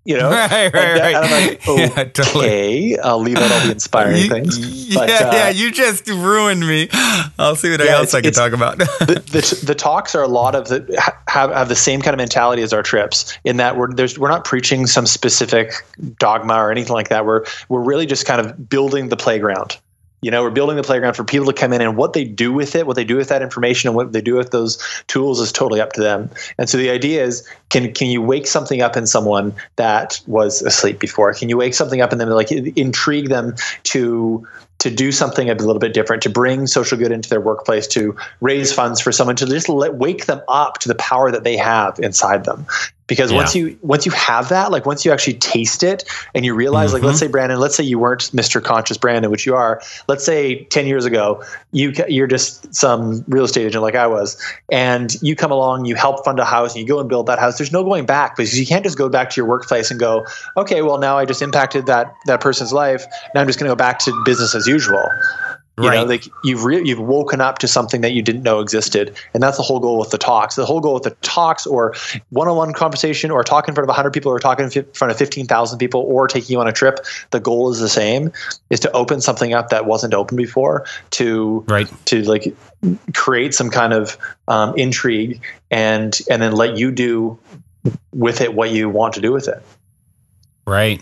You know, right, right, and, right. and I'm like, okay, yeah, totally. I'll leave out all the inspiring you, things. But, yeah, uh, yeah, you just ruined me. I'll see what yeah, else I can talk about. the, the, the talks are a lot of the have, have the same kind of mentality as our trips, in that we're there's we're not preaching some specific dogma or anything like that. We're we're really just kind of building the playground. You know, we're building the playground for people to come in, and what they do with it, what they do with that information, and what they do with those tools is totally up to them. And so the idea is, can can you wake something up in someone that was asleep before? Can you wake something up in them, like intrigue them to to do something a little bit different, to bring social good into their workplace, to raise funds for someone, to just let, wake them up to the power that they have inside them. Because yeah. once you once you have that, like once you actually taste it and you realize, mm-hmm. like let's say Brandon, let's say you weren't Mister Conscious Brandon, which you are. Let's say ten years ago, you you're just some real estate agent like I was, and you come along, you help fund a house, and you go and build that house. There's no going back, because you can't just go back to your workplace and go, okay, well now I just impacted that that person's life. Now I'm just going to go back to business as usual. You right. know, like you've re- you've woken up to something that you didn't know existed, and that's the whole goal with the talks. The whole goal with the talks, or one-on-one conversation, or talking in front of one hundred people, or talking in front of fifteen thousand people, or taking you on a trip. The goal is the same: is to open something up that wasn't open before, to right. to like create some kind of um, intrigue, and and then let you do with it what you want to do with it. Right.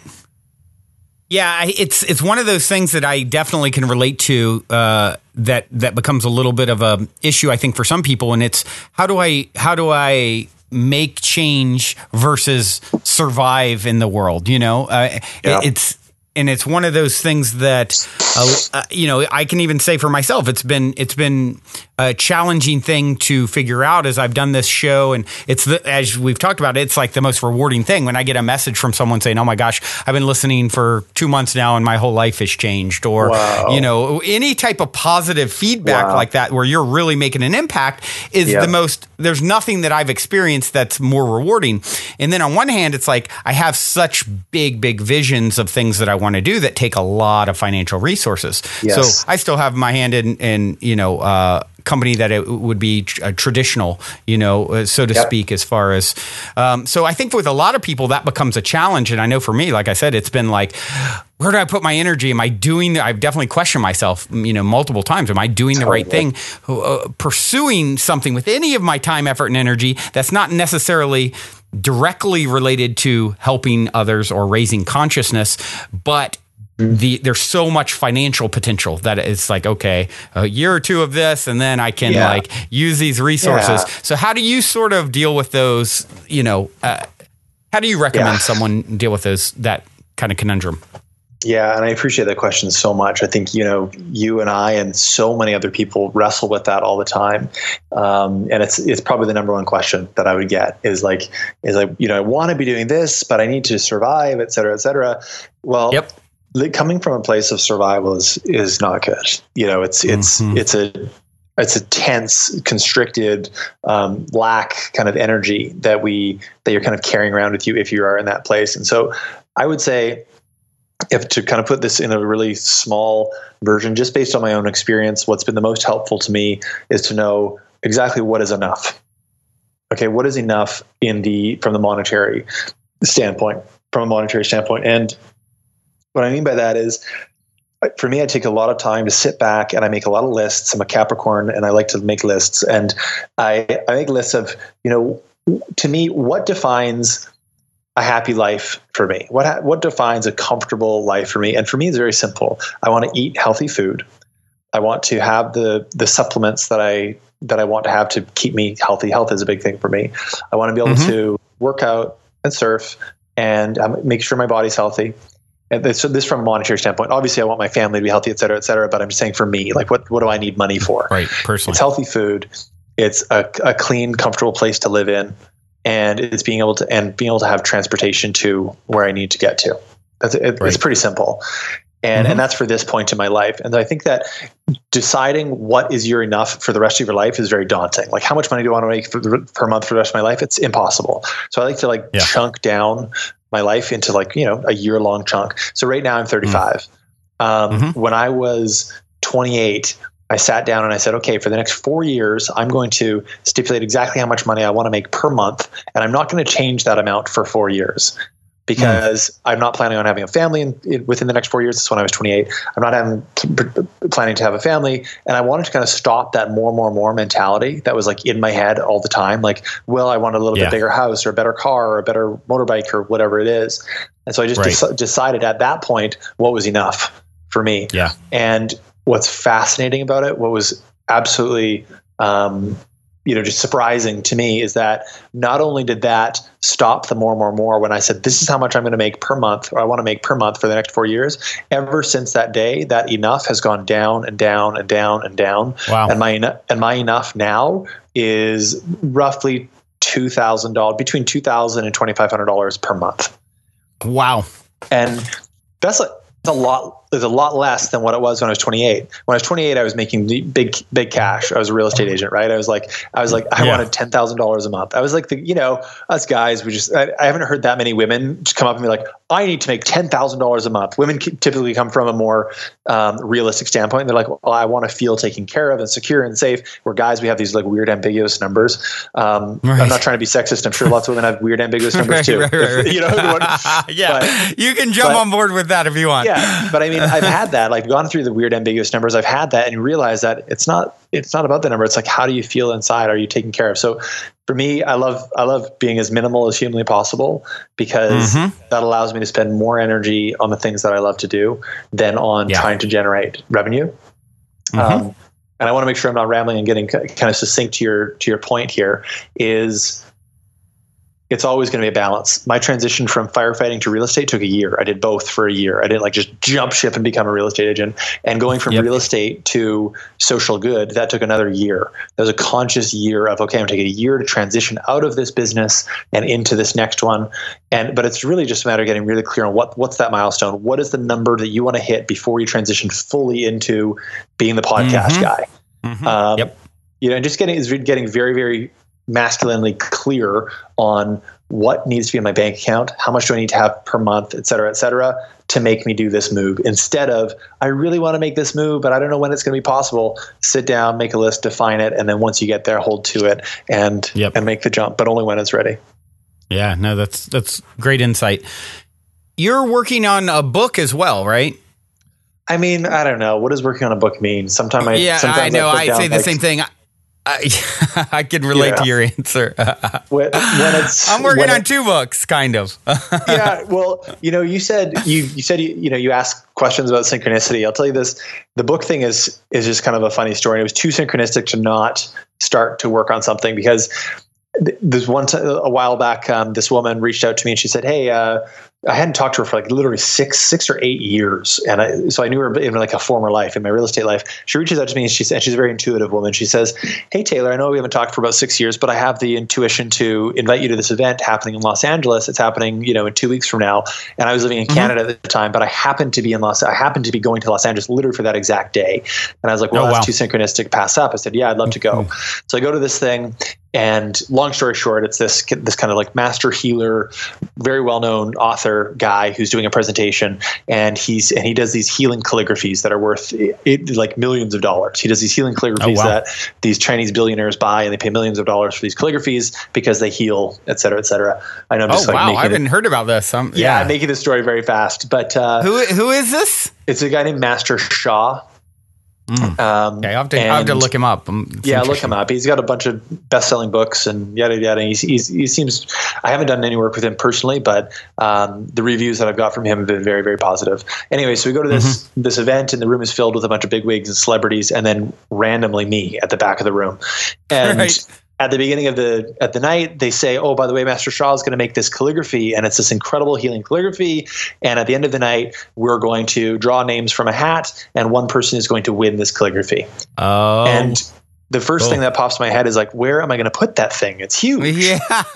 Yeah, it's it's one of those things that I definitely can relate to. Uh, that that becomes a little bit of a issue, I think, for some people, and it's how do I how do I make change versus survive in the world? You know, uh, yeah. it's and it's one of those things that uh, uh, you know, I can even say for myself, it's been it's been a challenging thing to figure out as I've done this show. And it's the, as we've talked about, it's like the most rewarding thing when I get a message from someone saying, oh my gosh, I've been listening for two months now and my whole life has changed. Or, wow. you know, any type of positive feedback wow. like that, where you're really making an impact is yep. the most, there's nothing that I've experienced that's more rewarding. And then on one hand, it's like, I have such big, big visions of things that I want to do that take a lot of financial resources. Yes. So I still have my hand in, in you know, uh, company that it would be a traditional, you know, uh, so to yep. speak, as far as, um, so I think with a lot of people that becomes a challenge. And I know for me, like I said, it's been like, where do I put my energy? Am I doing, the, I've definitely questioned myself, you know, multiple times. Am I doing the right thing? Uh, pursuing something with any of my time, effort, and energy that's not necessarily directly related to helping others or raising consciousness, but The, there's so much financial potential that it's like, okay, a year or two of this, and then I can yeah. like use these resources. Yeah. So how do you sort of deal with those, you know, uh, how do you recommend yeah. someone deal with those, that kind of conundrum? Yeah. And I appreciate that question so much. I think, you know, you and I and so many other people wrestle with that all the time. Um, and it's, it's probably the number one question that I would get is like, is like, you know, I want to be doing this, but I need to survive, et cetera, et cetera. Well, yep. coming from a place of survival is is not good. You know, it's it's mm-hmm. it's a it's a tense, constricted, um, lack kind of energy that we that you're kind of carrying around with you if you are in that place. And so, I would say, if to kind of put this in a really small version, just based on my own experience, what's been the most helpful to me is to know exactly what is enough. Okay, what is enough in the from the monetary standpoint, from a monetary standpoint, and what I mean by that is, for me, I take a lot of time to sit back and I make a lot of lists. I'm a Capricorn and I like to make lists. And I, I make lists of, you know, to me, what defines a happy life for me? What what defines a comfortable life for me? And for me, it's very simple. I want to eat healthy food. I want to have the the supplements that I that I want to have to keep me healthy. Health is a big thing for me. I want to be able mm-hmm. to work out and surf and um, make sure my body's healthy. And this, so this from a monetary standpoint, obviously I want my family to be healthy, et cetera, et cetera. But I'm just saying for me, like what, what do I need money for? Right. Personally. It's healthy food. It's a, a clean, comfortable place to live in. And it's being able to, and being able to have transportation to where I need to get to. That's it, right. It's pretty simple. And, mm-hmm. and that's for this point in my life. And I think that deciding what is your enough for the rest of your life is very daunting. Like how much money do I want to make for the, per month for the rest of my life? It's impossible. So I like to like yeah. chunk down my life into like, you know, a year long chunk. So right now I'm thirty-five. Mm-hmm. Um, mm-hmm. When I was twenty-eight, I sat down and I said, okay, for the next four years, I'm going to stipulate exactly how much money I want to make per month. And I'm not going to change that amount for four years. because mm. I'm not planning on having a family in, in, within the next four years. That's when I was twenty-eight. I'm not having, planning to have a family. And I wanted to kind of stop that more, more, more mentality that was like in my head all the time. Like, well, I want a little yeah. bit bigger house or a better car or a better motorbike or whatever it is. And so I just right. de- decided at that point what was enough for me. Yeah. And what's fascinating about it, what was absolutely, um, you know, just surprising to me is that not only did that stop the more, more, more when I said, this is how much I'm going to make per month, or I want to make per month for the next four years. Ever since that day, that enough has gone down and down and down and down. Wow. And my, and my enough now is roughly two thousand dollars, between two thousand dollars and twenty-five hundred dollars per month. Wow. And that's like, it's a lot. It's a lot less than what it was when I was twenty-eight. When I was twenty-eight, I was making big, big cash. I was a real estate agent, right? I was like, I was like, I yeah. wanted ten thousand dollars a month. I was like, the, you know, us guys, we just, I, I haven't heard that many women just come up and be like, I need to make ten thousand dollars a month. Women typically come from a more um, realistic standpoint. They're like, well, I want to feel taken care of and secure and safe. Where guys, we have these like weird, ambiguous numbers. Um, right. I'm not trying to be sexist. I'm sure lots of women have weird, ambiguous numbers right, too. Right, right, right. You know, yeah, but, you can jump but, on board with that if you want. Yeah, but I mean, I've had that. Like, gone through the weird ambiguous numbers. I've had that and realized that it's not, it's not about the number. It's like, how do you feel inside? Are you taken care of? So for me, I love, I love being as minimal as humanly possible because mm-hmm. that allows me to spend more energy on the things that I love to do than on yeah. trying to generate revenue. Mm-hmm. Um, and I want to make sure I'm not rambling and getting kind of succinct to your, to your point here is it's always going to be a balance. My transition from firefighting to real estate took a year. I did both for a year. I didn't like just jump ship and become a real estate agent. And going from yep. real estate to social good, that took another year. There was a conscious year of, okay, I'm taking a year to transition out of this business and into this next one. And, but it's really just a matter of getting really clear on what, what's that milestone? What is the number that you want to hit before you transition fully into being the podcast mm-hmm. guy? Mm-hmm. Um, yep. You know, and just getting, is getting very, very masculinely clear on what needs to be in my bank account, how much do I need to have per month, et cetera, et cetera, to make me do this move. Instead of, I really want to make this move, but I don't know when it's going to be possible. Sit down, make a list, define it, and then once you get there, hold to it and yep. and make the jump, but only when it's ready. Yeah, no, that's that's great insight. You're working on a book as well, right? I mean, I don't know. What does working on a book mean? Sometimes I yeah, sometimes I know. I, I say the like, same thing. I, I can relate yeah. to your answer. when, when it's, I'm working when on it, two books, kind of. yeah, well, you know, you said you you said you, you know you asked questions about synchronicity. I'll tell you this: the book thing is is just kind of a funny story. It was too synchronistic to not start to work on something because th- there's one t- a while back, um, this woman reached out to me and she said, "Hey." Uh, I hadn't talked to her for like literally six, six or eight years. And I, so I knew her in like a former life, in my real estate life. She reaches out to me and she said, she's a very intuitive woman. She says, "Hey, Taylor, I know we haven't talked for about six years, but I have the intuition to invite you to this event happening in Los Angeles. It's happening, you know, in two weeks from now." And I was living in mm-hmm. Canada at the time, but I happened to be in Los, I happened to be going to Los Angeles literally for that exact day. And I was like, well, oh, that's wow. too synchronistic, pass up. I said, yeah, I'd love to go. Mm-hmm. So I go to this thing. And long story short, it's this this kind of like master healer, very well-known author guy who's doing a presentation, and he's and he does these healing calligraphies that are worth it, like millions of dollars. He does these healing calligraphies oh, wow. that these Chinese billionaires buy, and they pay millions of dollars for these calligraphies because they heal, et cetera, et cetera. I know I'm just oh, like wow. making I haven't it, heard about this. Um, yeah, yeah, I'm making this story very fast. But uh, who who is this? It's a guy named Master Sha. Mm. Um, okay, I have, to, and, I have to look him up. It's yeah, look him up. He's got a bunch of best-selling books and yada yada. He's, he's, he seems. I haven't done any work with him personally, but um, the reviews that I've got from him have been very, very positive. Anyway, so we go to this mm-hmm. this event, and the room is filled with a bunch of bigwigs and celebrities, and then randomly me at the back of the room, and. Right. At the beginning of the at the night, they say, "Oh, by the way, Master Sha is going to make this calligraphy, and it's this incredible healing calligraphy. And at the end of the night, we're going to draw names from a hat, and one person is going to win this calligraphy." Oh. And the first cool. thing that pops in my head is like, where am I going to put that thing? It's huge. Yeah.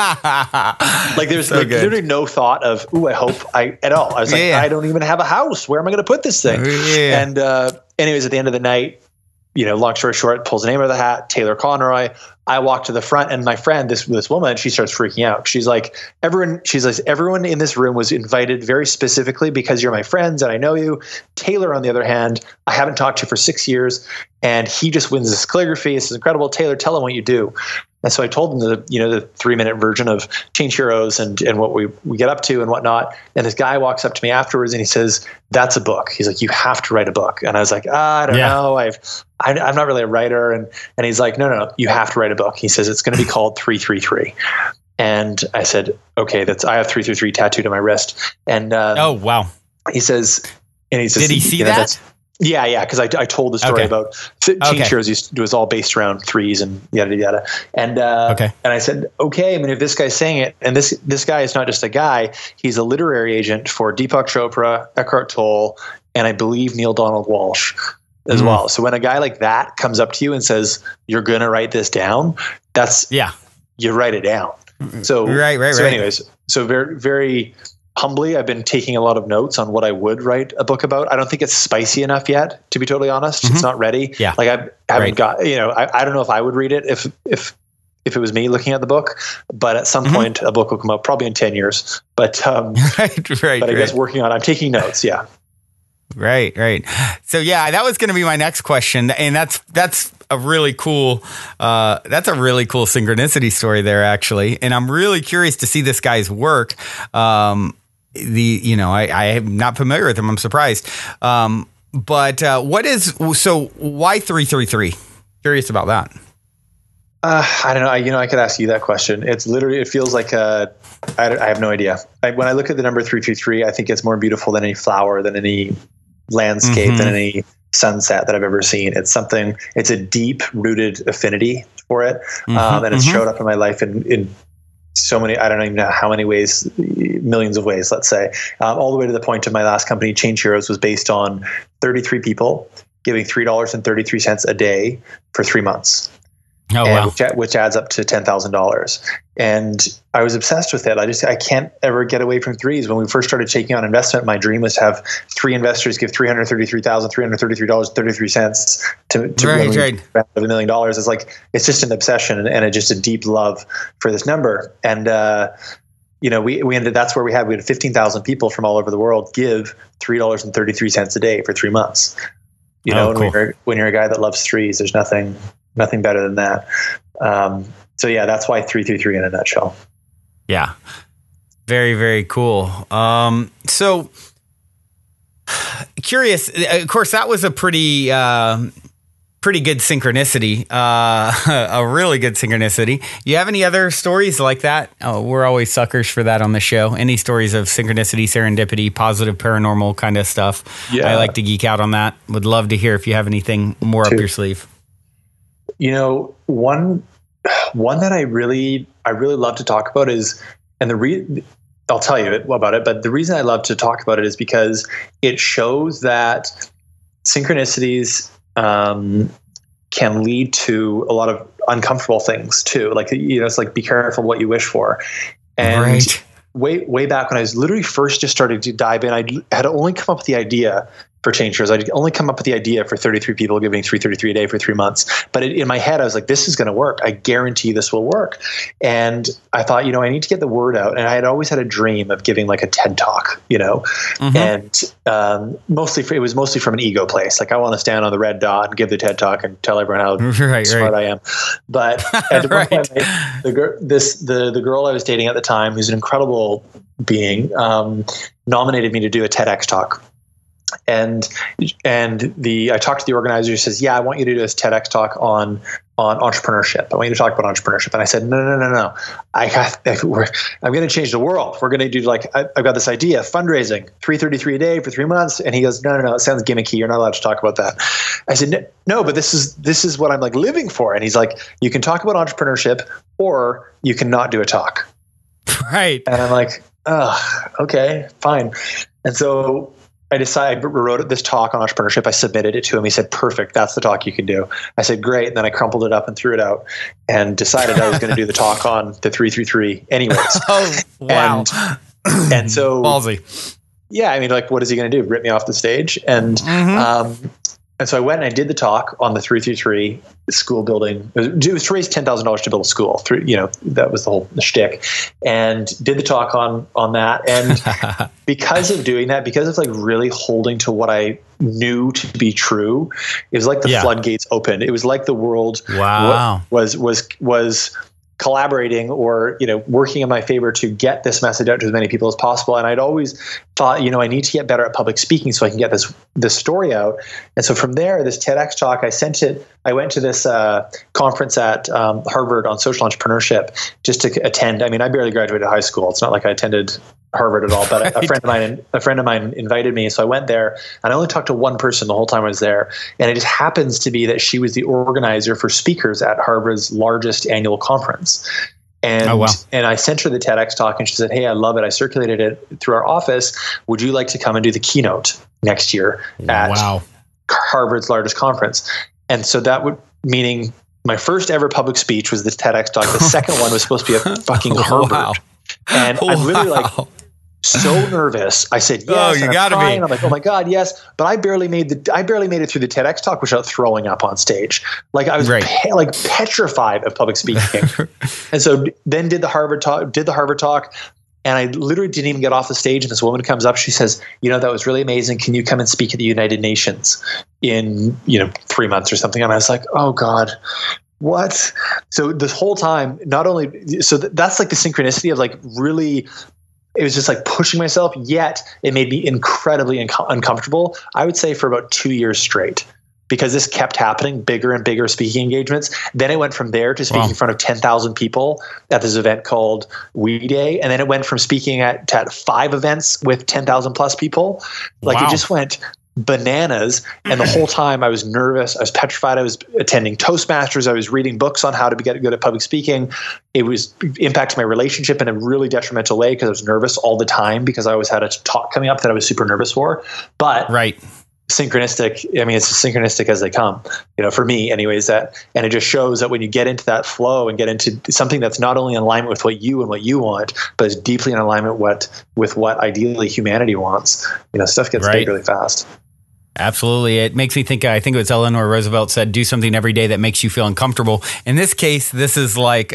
Like there's so like literally no thought of, ooh, I hope I at all. I was like, yeah. I don't even have a house. Where am I going to put this thing? Yeah. And uh, anyways, at the end of the night, you know, long story short, pulls the name of the hat, Taylor Conroy. I walk to the front, and my friend, this this woman, she starts freaking out. She's like, everyone, she's like, everyone in this room was invited very specifically because you're my friends and I know you. Taylor, on the other hand, I haven't talked to for six years, and he just wins this calligraphy. This is incredible. Taylor, tell him what you do. And so I told him the, you know, the three minute version of Change Heroes and, and what we, we get up to and whatnot. And this guy walks up to me afterwards and he says, that's a book. He's like, you have to write a book. And I was like, ah, I don't yeah. know. I've, I, I'm not really a writer. And, and he's like, no, no, no, you have to write a book. He says, it's going to be called three three three. And I said, okay, that's, I have three three three tattooed on my wrist. And, um, oh, wow. He says, and he says, did he see you know, that? Yeah, yeah, because I, I told the story okay. about Change okay. Heroes. It was all based around threes and yada yada. And uh, okay. and I said, okay. I mean, if this guy's saying it, and this this guy is not just a guy; he's a literary agent for Deepak Chopra, Eckhart Tolle, and I believe Neil Donald Walsh as mm. well. So when a guy like that comes up to you and says, "You're going to write this down," that's yeah, you write it down. So right, right, so right. anyways, so very very. Humbly, I've been taking a lot of notes on what I would write a book about. I don't think it's spicy enough yet, to be totally honest. Mm-hmm. It's not ready. Yeah. Like I haven't right. got, you know, I, I don't know if I would read it if, if, if it was me looking at the book, but at some mm-hmm. point a book will come out probably in ten years, but, um, right, right, but I right. guess working on, I'm taking notes. Yeah. Right, right. So yeah, that was going to be my next question. And that's, that's a really cool, uh, that's a really cool synchronicity story there actually. And I'm really curious to see this guy's work. Um, The, you know, I, I am not familiar with him. I'm surprised. Um, but uh, what is, so why three three three? Curious about that. Uh, I don't know. I, you know, I could ask you that question. It's literally, it feels like a, I, I have no idea. I, when I look at the number three three three, I think it's more beautiful than any flower, than any landscape, mm-hmm. than any sunset that I've ever seen. It's something, it's a deep rooted affinity for it. Mm-hmm, um, and it's mm-hmm. showed up in my life in, in so many, I don't even know how many ways, millions of ways, let's say, um, all the way to the point of my last company, Change Heroes, was based on thirty-three people giving three dollars and thirty-three cents a day for three months. Oh, and wow. which, which adds up to ten thousand dollars. And I was obsessed with it. I just, I can't ever get away from threes. When we first started taking on investment, my dream was to have three investors give three hundred thirty-three thousand three hundred thirty-three dollars and thirty-three cents to, to right, right. a million dollars. It's like, it's just an obsession and, and a, just a deep love for this number. And, uh, you know, we, we ended, that's where we had, we had fifteen thousand people from all over the world give three dollars and thirty-three cents a day for three months. You know, oh, cool. when, you're, when you're a guy that loves threes, there's nothing, nothing better than that. Um, so yeah, that's why three three three in a nutshell. Yeah. Very, very cool. Um, so curious, of course, that was a pretty, uh, pretty good synchronicity, uh, a really good synchronicity. You have any other stories like that? Oh, we're always suckers for that on the show. Any stories of synchronicity, serendipity, positive paranormal kind of stuff? Yeah. I like to geek out on that. Would love to hear if you have anything more Too. up your sleeve. You know, one, one that I really, I really love to talk about is, and the re I'll tell you about it, but the reason I love to talk about it is because it shows that synchronicities, um, can lead to a lot of uncomfortable things too. Like, you know, it's like, be careful what you wish for. And right. way, way back when I was literally first just started to dive in, I had only come up with the idea for Change Heroes. I'd only come up with the idea for thirty-three people giving three thirty-three a day for three months. But it, in my head, I was like, this is going to work. I guarantee this will work. And I thought, you know, I need to get the word out. And I had always had a dream of giving like a TED Talk, you know, mm-hmm. and um, mostly for, it was mostly from an ego place. Like, I want to stand on the red dot and give the TED Talk and tell everyone how right, smart right. I am. But at right. one point, the girl, this the the girl I was dating at the time, who's an incredible being, um, nominated me to do a TEDx talk. And and the I talked to the organizer who says, yeah, I want you to do this TEDx talk on on entrepreneurship. I want you to talk about entrepreneurship. And I said, no, no, no, no. I got, we're, I'm going to change the world. We're going to do like, I, I've got this idea, fundraising, three thirty-three a day for three months. And he goes, no, no, no, it sounds gimmicky. You're not allowed to talk about that. I said, no, no, but this is, this is what I'm like living for. And he's like, you can talk about entrepreneurship or you cannot do a talk. Right. And I'm like, oh, okay, fine. And so I decided, I wrote this talk on entrepreneurship. I submitted it to him. He said, perfect. That's the talk you can do. I said, great. And then I crumpled it up and threw it out and decided I was going to do the talk on the three three three anyways. Oh, wow. And, and so, ballsy. Yeah. I mean, like, what is he going to do? Rip me off the stage? And, mm-hmm. um, and so I went and I did the talk on the three three three school building. It was, it was to raise ten thousand dollars to build a school. Through, you know, that was the whole the shtick. And did the talk on on that. And because of doing that, because of like really holding to what I knew to be true, it was like the yeah. floodgates opened. It was like the world wow. was was was collaborating or, you know, working in my favor to get this message out to as many people as possible. And I'd always thought, you know, I need to get better at public speaking so I can get this, this story out. And so from there, this TEDx talk, I sent it, I went to this uh, conference at um, Harvard on social entrepreneurship just to attend. I mean, I barely graduated high school. It's not like I attended Harvard at all, but right. a, a friend of mine, a friend of mine invited me. So I went there and I only talked to one person the whole time I was there. And it just happens to be that she was the organizer for speakers at Harvard's largest annual conference. And, oh, wow. and I sent her the TEDx talk and she said, "Hey, I love it. I circulated it through our office. Would you like to come and do the keynote next year at wow. Harvard's largest conference?" And so that would, meaning my first ever public speech was this TEDx talk. The second one was supposed to be at fucking Harvard. Wow. And wow. I'm literally like, so nervous. I said, yes. Oh, you got to be. I'm like, oh my God, yes. But I barely made the, I barely made it through the TEDx talk without throwing up on stage. Like I was right. pe- like petrified of public speaking. And so then did the Harvard talk, did the Harvard talk. And I literally didn't even get off the stage. And this woman comes up, she says, "You know, that was really amazing. Can you come and speak at the United Nations in, you know, three months or something?" And I was like, oh God, what? So this whole time, not only, so th- that's like the synchronicity of like really, it was just like pushing myself, yet it made me incredibly inco- uncomfortable, I would say for about two years straight, because this kept happening, bigger and bigger speaking engagements. Then it went from there to speaking wow. in front of ten thousand people at this event called We Day. And then it went from speaking at, at five events with ten thousand plus people. Like wow. it just went bananas. And the whole time I was nervous. I was petrified. I was attending Toastmasters. I was reading books on how to get good at public speaking. It was impacting my relationship in a really detrimental way because I was nervous all the time because I always had a talk coming up that I was super nervous for. But right. synchronistic, I mean, it's as synchronistic as they come, you know, for me anyways, that, and it just shows that when you get into that flow and get into something that's not only in alignment with what you and what you want, but is deeply in alignment what, with what ideally humanity wants, you know, stuff gets right. big really fast. Absolutely. It makes me think, I think it was Eleanor Roosevelt said, do something every day that makes you feel uncomfortable. In this case, this is like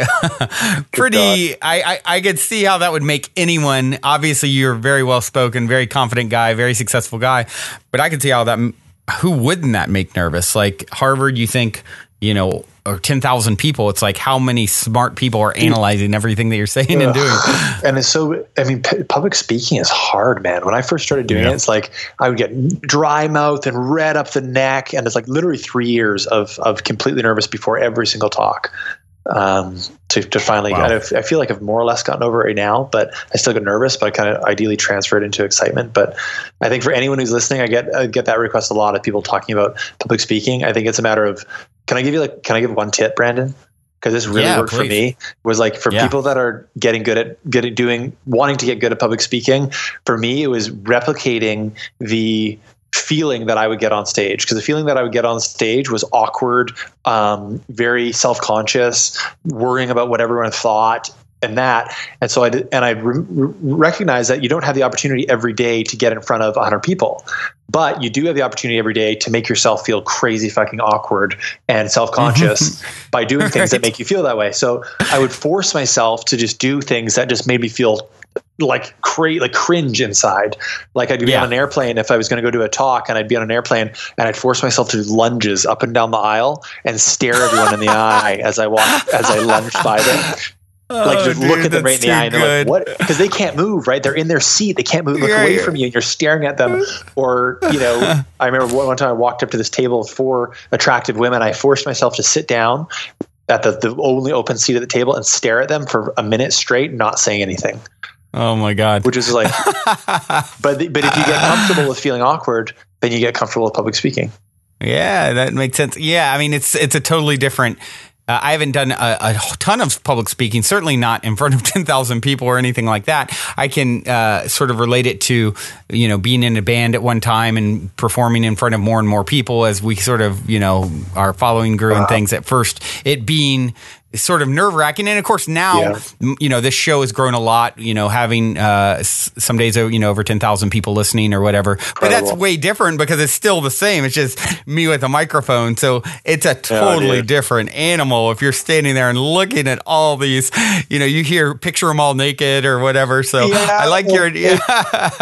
pretty, I, I, I could see how that would make anyone, obviously you're a very well-spoken, very confident guy, very successful guy, but I could see how that, who wouldn't that make nervous? Like Harvard, you think, you know, or ten thousand people, it's like how many smart people are analyzing everything that you're saying yeah. and doing. And it's so, I mean, p- public speaking is hard, man. When I first started doing yeah. it, it's like I would get dry mouth and red up the neck. And it's like literally three years of, of completely nervous before every single talk. Um, to, to finally, wow. I, I feel like I've more or less gotten over it right now, but I still get nervous, but I kind of ideally transferred into excitement. But I think for anyone who's listening, I get, I get that request a lot of people talking about public speaking. I think it's a matter of, can I give you like, can I give one tip, Brandon? Because this really yeah, worked please. for me. Was like for yeah. people that are getting good at good at doing, wanting to get good at public speaking. For me, it was replicating the feeling that I would get on stage, because the feeling that I would get on stage was awkward, um, very self-conscious, worrying about what everyone thought and that. And so I did, and I re- recognized that you don't have the opportunity every day to get in front of a hundred people, but you do have the opportunity every day to make yourself feel crazy fucking awkward and self-conscious by doing things right. that make you feel that way. So I would force myself to just do things that just made me feel like cra- like cringe inside. Like I'd be yeah. on an airplane if I was going to go to a talk, and I'd be on an airplane and I'd force myself to do lunges up and down the aisle and stare everyone in the eye as I walked, as I lunged by them. Like oh, just dude, look at them right in the eye and they're good. like, what? Because they can't move, right? They're in their seat. They can't move, look yeah, away yeah. from you, and you're staring at them. Or, you know, I remember one time I walked up to this table of four attractive women. I forced myself to sit down at the, the only open seat at the table and stare at them for a minute straight, not saying anything. Oh my God. Which is like, but, but if you get comfortable with feeling awkward, then you get comfortable with public speaking. Yeah, that makes sense. Yeah. I mean, it's, it's a totally different, uh, I haven't done a, a ton of public speaking, certainly not in front of ten thousand people or anything like that. I can uh, sort of relate it to, you know, being in a band at one time and performing in front of more and more people as we sort of, you know, our following grew wow. and things. At first, it being sort of nerve wracking. And of course now, yeah. you know, this show has grown a lot, you know, having uh, some days, you know, over ten thousand people listening or whatever, Incredible. But that's way different because it's still the same. It's just me with a microphone. So it's a totally yeah, different animal. If you're standing there and looking at all these, you know, you hear picture them all naked or whatever. So yeah, I like well, your, yeah.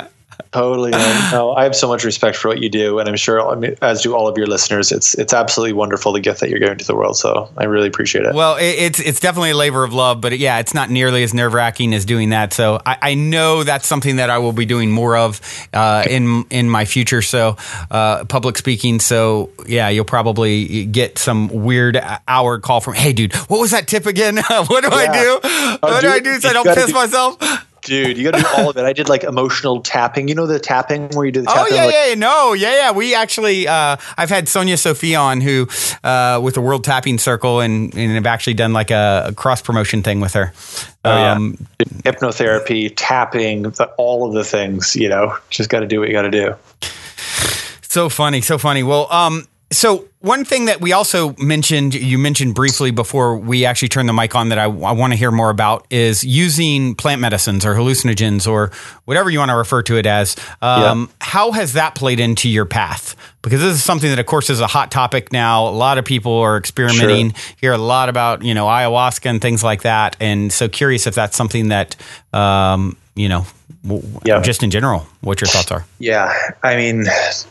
Totally. Man. No, I have so much respect for what you do, and I'm sure, I mean, as do all of your listeners. It's it's absolutely wonderful, the gift that you're giving to the world. So I really appreciate it. Well, it, it's it's definitely a labor of love, but yeah, it's not nearly as nerve wracking as doing that. So I, I know that's something that I will be doing more of uh, in in my future. So uh, public speaking. So yeah, you'll probably get some weird hour call from, hey, dude, what was that tip again? What do yeah. I do? Oh, what dude, do I do so I don't piss do- myself? Dude, you got to do all of it. I did like emotional tapping. You know the tapping where you do the tapping? Oh, yeah, like- yeah. No, yeah, yeah. We actually, uh, I've had Sonia Sophia on who, uh, with the World Tapping Circle, and, and have actually done like a, a cross promotion thing with her. Oh, um, yeah. Hypnotherapy, tapping, the, all of the things, you know, just got to do what you got to do. So funny. So funny. Well, um, so one thing that we also mentioned, you mentioned briefly before we actually turned the mic on that I, I want to hear more about is using plant medicines or hallucinogens or whatever you want to refer to it as. Um, yeah. How has that played into your path? Because this is something that, of course, is a hot topic now. A lot of people are experimenting. Sure. Hear a lot about, you know, ayahuasca and things like that. And so curious if that's something that, um, you know, w- yeah. just in general, what your thoughts are. Yeah. I mean,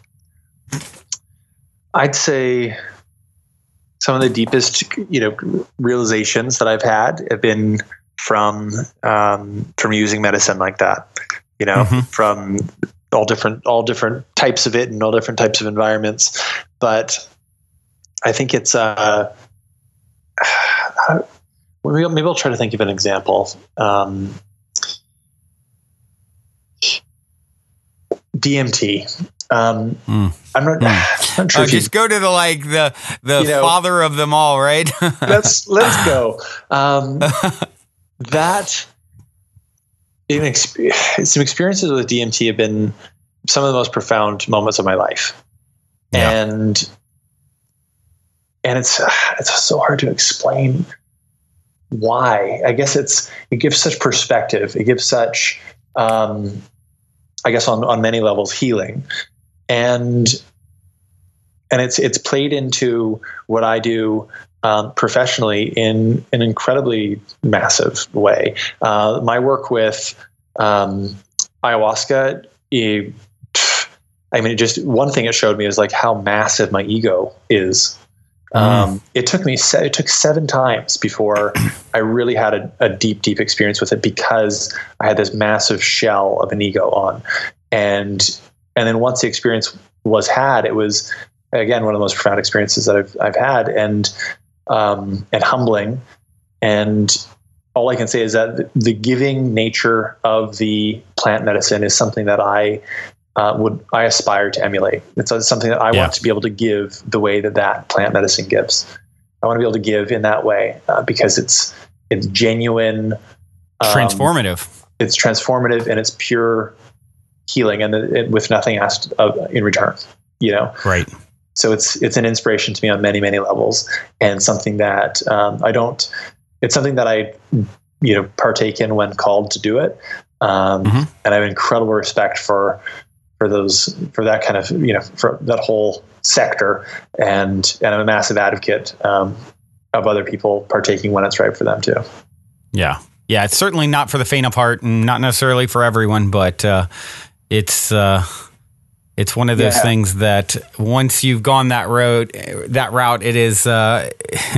I'd say some of the deepest, you know, realizations that I've had have been from um, from using medicine like that. You know, mm-hmm. from all different all different types of it and all different types of environments. But I think it's uh, maybe, maybe I'll try to think of an example. Um, D M T. Um, mm. I'm not, mm. I'm not sure. Uh, just go to the like the the you know, father of them all, right? let's let's go. Um, that in exp- some experiences with D M T have been some of the most profound moments of my life, yeah. and and it's it's so hard to explain why. I guess it's it gives such perspective. It gives such. Um, I guess on, on many levels, healing. And and it's it's played into what I do um, professionally in an incredibly massive way. Uh, my work with um, ayahuasca, it, I mean, it just one thing it showed me is like how massive my ego is. Mm. Um, it took me se- it took seven times before I really had a, a deep, deep experience with it because I had this massive shell of an ego on, and and then once the experience was had, it was again one of the most profound experiences that I've I've had, and um, and humbling. And all I can say is that the giving nature of the plant medicine is something that I. Uh, would I aspire to emulate? It's something that I yeah. want to be able to give the way that that plant medicine gives. I want to be able to give in that way uh, because it's it's genuine, um, transformative. It's transformative and it's pure healing, and it, with nothing asked of, in return. You know, right? So it's it's an inspiration to me on many many levels, and something that um, I don't. It's something that I you know partake in when called to do it, um, mm-hmm. and I have incredible respect for. for those, for that kind of, you know, for that whole sector. And, and I'm a massive advocate um, of other people partaking when it's right for them too. Yeah. Yeah. It's certainly not for the faint of heart and not necessarily for everyone, but uh, it's, uh, it's one of those yeah. things that once you've gone that road, that route, it is uh,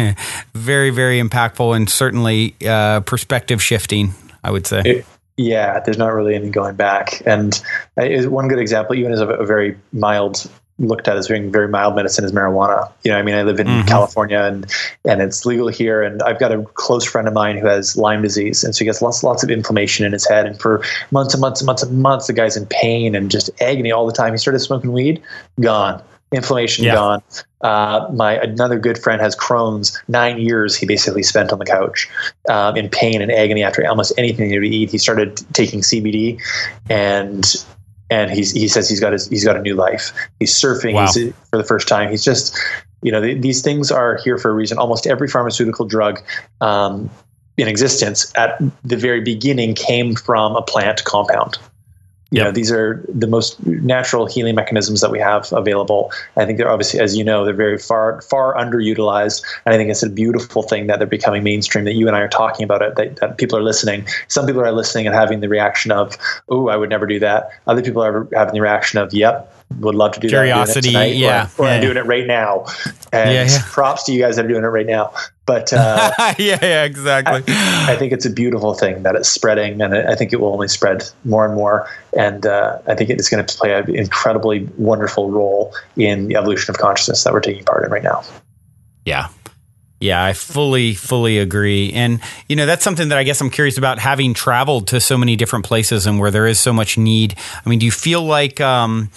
very, very impactful and certainly uh, perspective shifting, I would say. It, Yeah, there's not really any going back. And uh, one good example, even as a, a very mild, looked at as being very mild medicine, is marijuana. You know, I mean, I live in mm-hmm. California and and it's legal here. And I've got a close friend of mine who has Lyme disease. And so he gets lots lots of inflammation in his head. And for months and months and months and months, the guy's in pain and just agony all the time. He started smoking weed, gone. Inflammation yeah. gone. Uh, my another good friend has Crohn's. Nine years he basically spent on the couch um, in pain and agony after almost anything he would eat. He started taking C B D, and and he's he says he's got his, he's got a new life. He's surfing wow. he's, for the first time. He's just you know th- these things are here for a reason. Almost every pharmaceutical drug um, in existence at the very beginning came from a plant compound. You yep. know, these are the most natural healing mechanisms that we have available. I think they're obviously, as you know, they're very far, far underutilized. And I think it's a beautiful thing that they're becoming mainstream, that you and I are talking about it, that, that people are listening. Some people are listening and having the reaction of, oh, I would never do that. Other people are having the reaction of, yep, would love to do Curiosity, that. Curiosity, yeah. Or, or yeah, I'm yeah. doing it right now. And yeah, yeah. props to you guys that are doing it right now. But uh, yeah, yeah, exactly. I, I think it's a beautiful thing that it's spreading, and I think it will only spread more and more. And uh, I think it is going to play an incredibly wonderful role in the evolution of consciousness that we're taking part in right now. Yeah. Yeah, I fully, fully agree. And, you know, that's something that I guess I'm curious about, having traveled to so many different places and where there is so much need. I mean, do you feel like, um,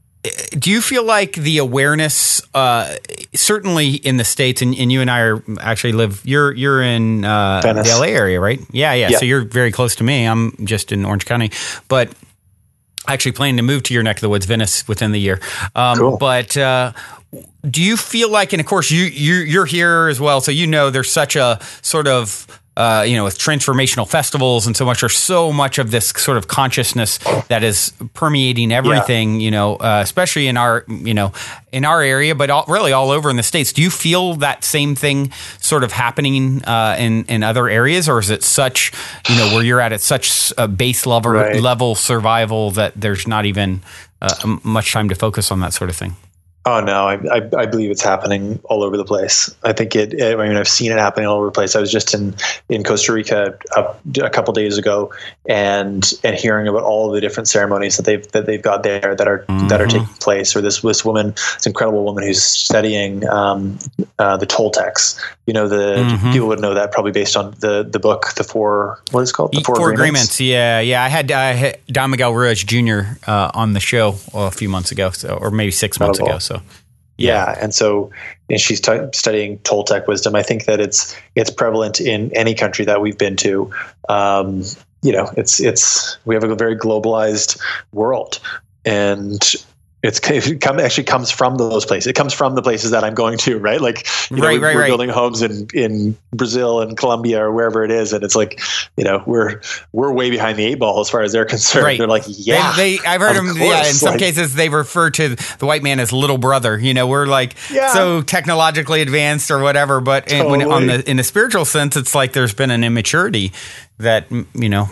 do you feel like the awareness, uh, certainly in the States, and, and you and I are actually live, you're, you're in uh, the L A area, right? Yeah, yeah, yeah. So you're very close to me. I'm just in Orange County, but actually planning to move to your neck of the woods, Venice, within the year. Um, cool. But uh, do you feel like, and of course you, you, you're here as well, so you know there's such a sort of, uh, you know, with transformational festivals and so much, there's so much of this sort of consciousness that is permeating everything, yeah. you know, uh, especially in our, you know, in our area, but all, really all over in the States. Do you feel that same thing sort of happening uh, in, in other areas, or is it such, you know, where you're at, at such a base level, right. level survival that there's not even uh, much time to focus on that sort of thing? Oh no, I, I I believe it's happening all over the place. I think it, I mean, I've seen it happening all over the place. I was just in, in Costa Rica a, a couple days ago, and and hearing about all of the different ceremonies that they've that they've got there that are mm-hmm. that are taking place. Or this this woman, this incredible woman who's studying um, uh, the Toltecs. You know, the mm-hmm. people would know that probably based on the the book, the four what is it called, the Four, four agreements? agreements. Yeah, yeah. I had, I had Don Miguel Ruiz Junior uh, on the show a few months ago, so or maybe six months incredible. ago. So. Yeah. And so and she's t- studying Toltec wisdom. I think that it's it's prevalent in any country that we've been to. Um, you know, it's it's we have a very globalized world, and it's it come, actually comes from those places. It comes from the places that I'm going to, right? Like, you know, right, we're, right, we're right. building homes in, in Brazil and Colombia or wherever it is, and it's like, you know, we're we're way behind the eight ball as far as they're concerned. Right. They're like, yeah, they, they, I've heard them. course. Yeah, in some like, cases they refer to the white man as little brother. You know, we're like yeah. so technologically advanced or whatever. But totally. in, when, on the in the spiritual sense, it's like there's been an immaturity that, you know.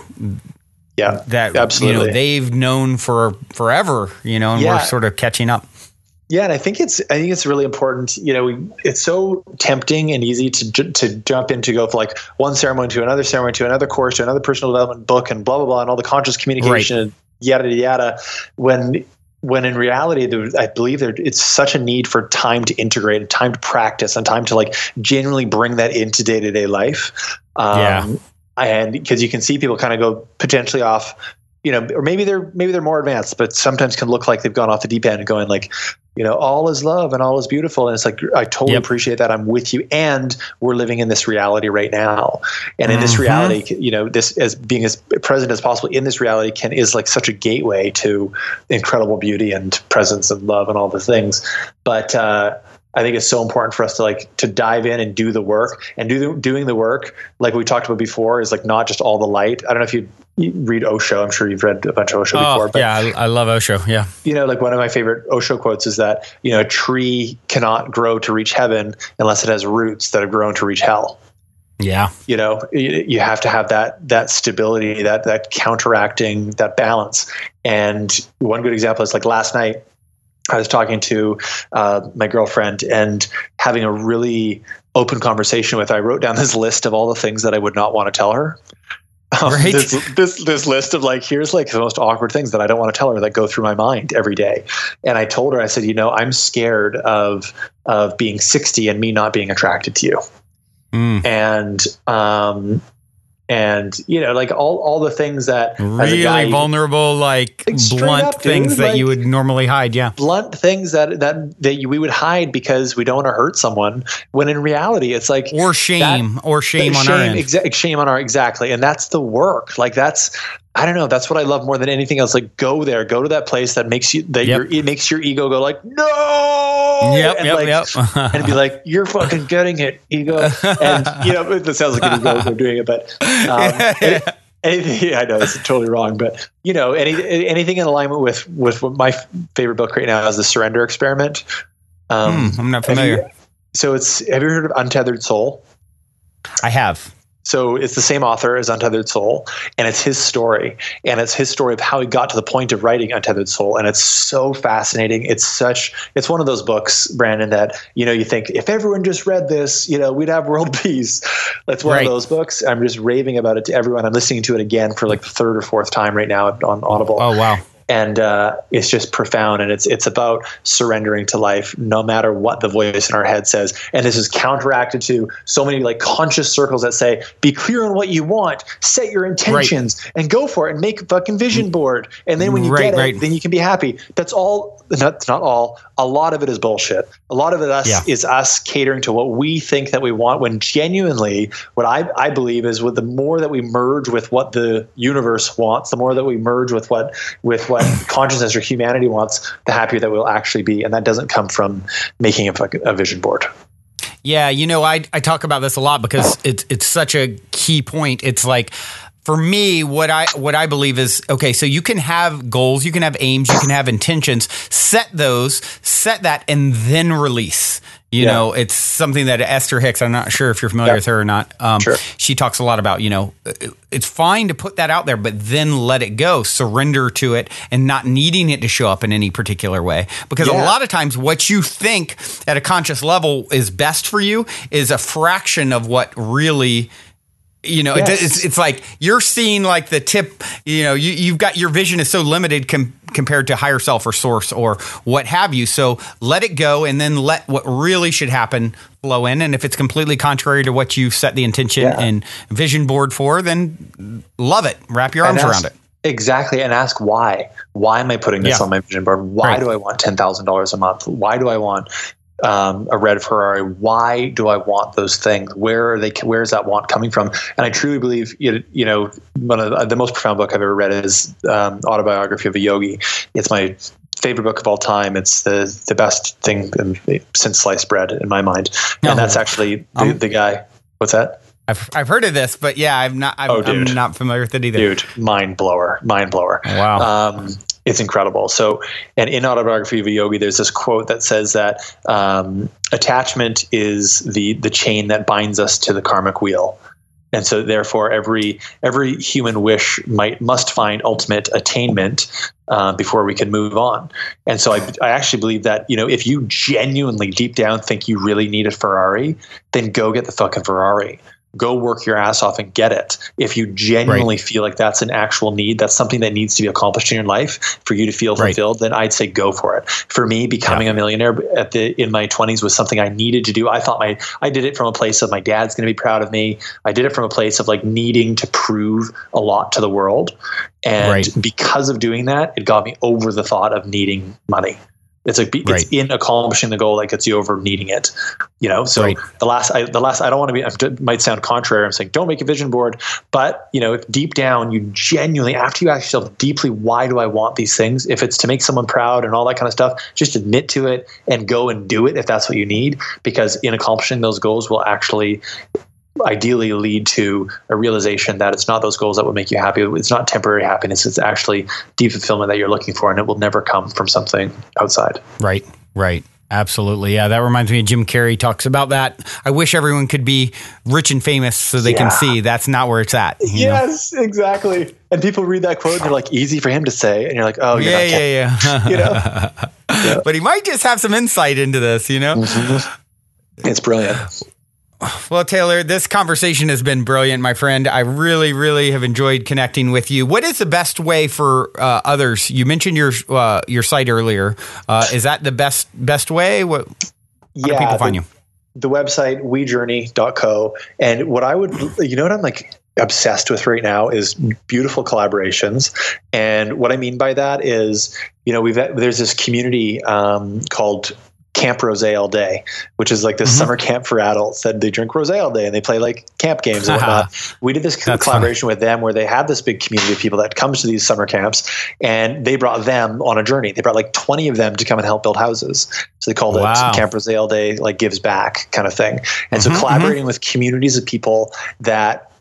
Yeah, that absolutely. You know, they've known for forever. You know, and yeah. we're sort of catching up. Yeah, and I think it's I think it's really important. You know, we, it's so tempting and easy to to jump into go for like one ceremony to another ceremony to another course to another personal development book and blah blah blah and all the conscious communication right. and yada yada. When when in reality, there, I believe there it's such a need for time to integrate and time to practice and time to like genuinely bring that into day to day life. Um, yeah, and because you can see people kind of go potentially off. You know, or maybe they're maybe they're more advanced, but sometimes can look like they've gone off the deep end and going like, you know, all is love and all is beautiful. And it's like, I totally yep. appreciate that. I'm with you. And we're living in this reality right now. And in mm-hmm. this reality, you know, this as being as present as possible in this reality can is like such a gateway to incredible beauty and presence and love and all the things. But, uh, I think it's so important for us to like to dive in and do the work and do the, doing the work. Like we talked about before is like not just all the light. I don't know if you, you read Osho. I'm sure you've read a bunch of Osho oh, before. But, yeah, I, I love Osho. Yeah. You know, like one of my favorite Osho quotes is that, you know, a tree cannot grow to reach heaven unless it has roots that have grown to reach hell. Yeah. You know, you, you have to have that, that stability, that, that counteracting, that balance. And one good example is like last night, I was talking to uh, my girlfriend and having a really open conversation with her. I wrote down this list of all the things that I would not want to tell her. Um, right. this, this this list of like, here's like the most awkward things that I don't want to tell her that go through my mind every day. And I told her, I said, you know, I'm scared of of being sixty and me not being attracted to you. Mm. And um And, you know, like all, all the things that really guy, vulnerable, like blunt up, things that like, you would normally hide. Yeah. Blunt things that, that, that we would hide because we don't want to hurt someone when in reality it's like, or shame that, or shame on shame, our end. Exa- shame on our, exactly. And that's the work. Like that's, I don't know. That's what I love more than anything else. Like go there, go to that place that makes you, that yep. your, it makes your ego go like, no, yep, and yep, like, yep. and be like, you're fucking getting it, ego. And you know, it sounds like an ego for doing it, but, um, yeah, yeah. It, anything, I know it's totally wrong, but you know, any, anything in alignment with, with what my favorite book right now is The Surrender Experiment. Um, mm, I'm not familiar. You, so it's, have you heard of Untethered Soul? I have. So it's the same author as Untethered Soul, and it's his story, and it's his story of how he got to the point of writing Untethered Soul. And it's so fascinating. It's such, it's one of those books, Brandon, that, you know, you think if everyone just read this, you know, we'd have world peace. That's one right. of those books. I'm just raving about it to everyone. I'm listening to it again for like the third or fourth time right now on Audible. Oh, wow. And uh, it's just profound, and it's it's about surrendering to life, no matter what the voice in our head says. And this is counteracted to so many like conscious circles that say, "Be clear on what you want, set your intentions, right. and go for it, and make a fucking vision board. And then when you right, get right. it, then you can be happy." That's all. That's not all. A lot of it is bullshit. A lot of it us yeah. is us catering to what we think that we want. When genuinely, what I I believe is, with the more that we merge with what the universe wants, the more that we merge with what with what consciousness or humanity wants, the happier that we'll actually be. And that doesn't come from making a, a vision board. Yeah. You know, I, I talk about this a lot because it's, it's such a key point. It's like, for me, what I what I believe is, okay, so you can have goals, you can have aims, you can have intentions, set those, set that, and then release. You yeah. know, it's something that Esther Hicks, I'm not sure if you're familiar yeah. with her or not. Um, sure. She talks a lot about, you know, it's fine to put that out there, but then let it go, surrender to it, and not needing it to show up in any particular way. Because yeah. a lot of times what you think at a conscious level is best for you is a fraction of what really, you know, yes. it, it's it's like you're seeing like the tip, you know, you, you've got, your vision is so limited com- compared to higher self or source or what have you. So let it go, and then let what really should happen flow in. And if it's completely contrary to what you set the intention yeah. and vision board for, then love it. Wrap your arms around it. Exactly. And ask why. Why am I putting this yeah. on my vision board? Why right. do I want ten thousand dollars a month? Why do I want Um, a red Ferrari? Why do I want those things? Where are they? Where is that want coming from? And I truly believe, you know, one of the, the most profound book I've ever read is um, Autobiography of a Yogi. It's my favorite book of all time. It's the the best thing since sliced bread in my mind. And oh. that's actually the, um, the guy. What's that? I've I've heard of this, but yeah, I'm not. I'm, oh, I'm not familiar with it either. Dude, mind blower, mind blower. Wow. Um, It's incredible. So, and in Autobiography of a Yogi, there's this quote that says that um, attachment is the the chain that binds us to the karmic wheel, and so therefore every every human wish might must find ultimate attainment uh, before we can move on. And so I I actually believe that, you know, if you genuinely deep down think you really need a Ferrari, then go get the fucking Ferrari. Go work your ass off and get it. If you genuinely right. feel like that's an actual need, that's something that needs to be accomplished in your life for you to feel fulfilled, right. then I'd say go for it. For me, becoming yeah. a millionaire at the in my twenties was something I needed to do. I thought my I did it from a place of my dad's going to be proud of me. I did it from a place of like needing to prove a lot to the world. And right. because of doing that, it got me over the thought of needing money. It's like it's right. in accomplishing the goal that gets you over needing it, you know. So right. the last, I, the last, I don't want to be. It might sound contrary. I'm saying don't make a vision board, but you know, if deep down you genuinely, after you ask yourself deeply, why do I want these things? If it's to make someone proud and all that kind of stuff, just admit to it and go and do it if that's what you need. Because in accomplishing those goals will actually ideally lead to a realization that it's not those goals that will make you happy. It's not temporary happiness. It's actually deep fulfillment that you're looking for, and it will never come from something outside. Right, right. Absolutely. Yeah, that reminds me of Jim Carrey talks about that. I wish everyone could be rich and famous so they yeah. can see that's not where it's at. Yes, know? Exactly. And people read that quote and they're like, easy for him to say. And you're like, oh, you're yeah, not yeah, yeah. You know? Yeah. But he might just have some insight into this, you know? Mm-hmm. It's brilliant. Well, Taylor, this conversation has been brilliant, my friend. I really, really have enjoyed connecting with you. What is the best way for uh, others? You mentioned your uh, your site earlier. Uh, is that the best best way? What, how yeah, do people find the, you? The website, we journey dot co. And what I would, you know what I'm like obsessed with right now is beautiful collaborations. And what I mean by that is, you know, we've there's this community um, called Camp Rosé All Day, which is like this mm-hmm. summer camp for adults that they drink rosé all day and they play like camp games and whatnot. We did this That's collaboration funny. with them where they had this big community of people that comes to these summer camps, and they brought them on a journey. They brought like twenty of them to come and help build houses. So they called wow. it Camp Rosé All Day, like gives back kind of thing. And mm-hmm, so collaborating mm-hmm. with communities of people that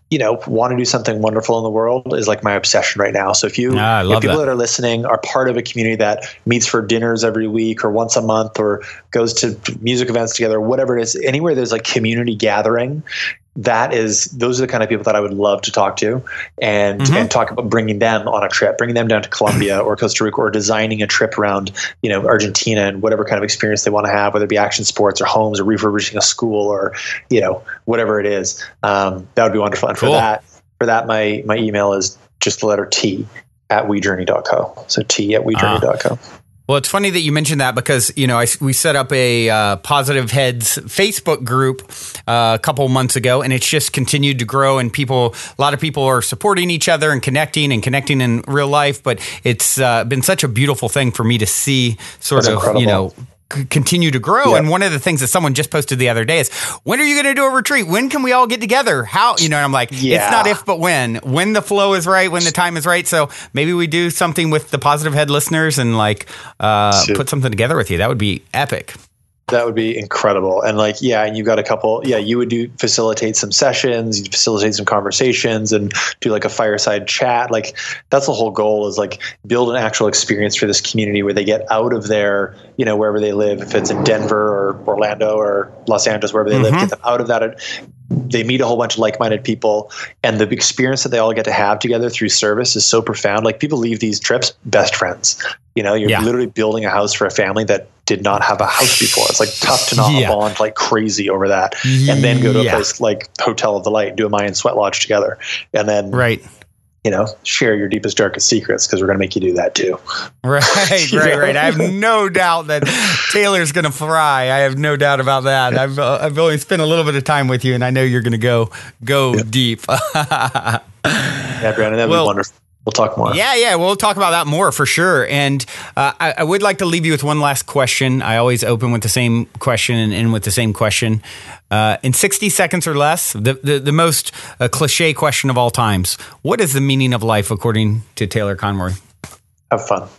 you know, want to do something wonderful in the world is like my obsession right now. So if you, ah, if people that. that are listening are part of a community that meets for dinners every week or once a month or goes to music events together, whatever it is, anywhere there's like community gathering, that is, those are the kind of people that I would love to talk to and, mm-hmm. and talk about bringing them on a trip, bringing them down to Colombia or Costa Rica, or designing a trip around, you know, Argentina and whatever kind of experience they want to have, whether it be action sports or homes or refurbishing a school or, you know, whatever it is. Um, that would be wonderful. And cool. for that, for that, my, my email is just the letter T at we journey dot co. So T at we journey dot co. Uh. Well, it's funny that you mentioned that because, you know, I, we set up a uh, Positive Heads Facebook group uh, a couple months ago, and it's just continued to grow, and people, a lot of people are supporting each other and connecting and connecting in real life. But it's uh, been such a beautiful thing for me to see sort That's of, incredible. you know, c- continue to grow. Yep. And one of the things that someone just posted the other day is, when are you going to do a retreat? When can we all get together? How, you know, and I'm like, yeah. it's not if, but when, when the flow is right, when the time is right. So maybe we do something with the Positive Head listeners and like uh, put something together with you. That would be epic. That would be incredible. And like, yeah, and you've got a couple, yeah, you would do facilitate some sessions, you facilitate some conversations and do like a fireside chat. Like that's the whole goal, is like build an actual experience for this community where they get out of their, you know, wherever they live, if it's in Denver or Orlando or Los Angeles, wherever they mm-hmm. live, get them out of that. They meet a whole bunch of like-minded people, and the experience that they all get to have together through service is so profound. Like people leave these trips best friends. You know, you're yeah. literally building a house for a family that did not have a house before. It's like tough to not yeah. bond like crazy over that, and then go to yeah. a place like Hotel of the Light, do a Mayan sweat lodge together, and then right. you know, share your deepest, darkest secrets, because we're going to make you do that too. Right, right, know? right. I have no doubt that Taylor's going to fry. I have no doubt about that. I've uh, I've only spent a little bit of time with you, and I know you're going to go go yeah. deep. yeah, Brandon, that'd well, be wonderful. We'll talk more. Yeah, yeah, we'll talk about that more for sure. And uh, I, I would like to leave you with one last question. I always open with the same question and end with the same question. Uh, in sixty seconds or less, the the, the most uh, cliche question of all times: what is the meaning of life according to Taylor Conroy? Have fun.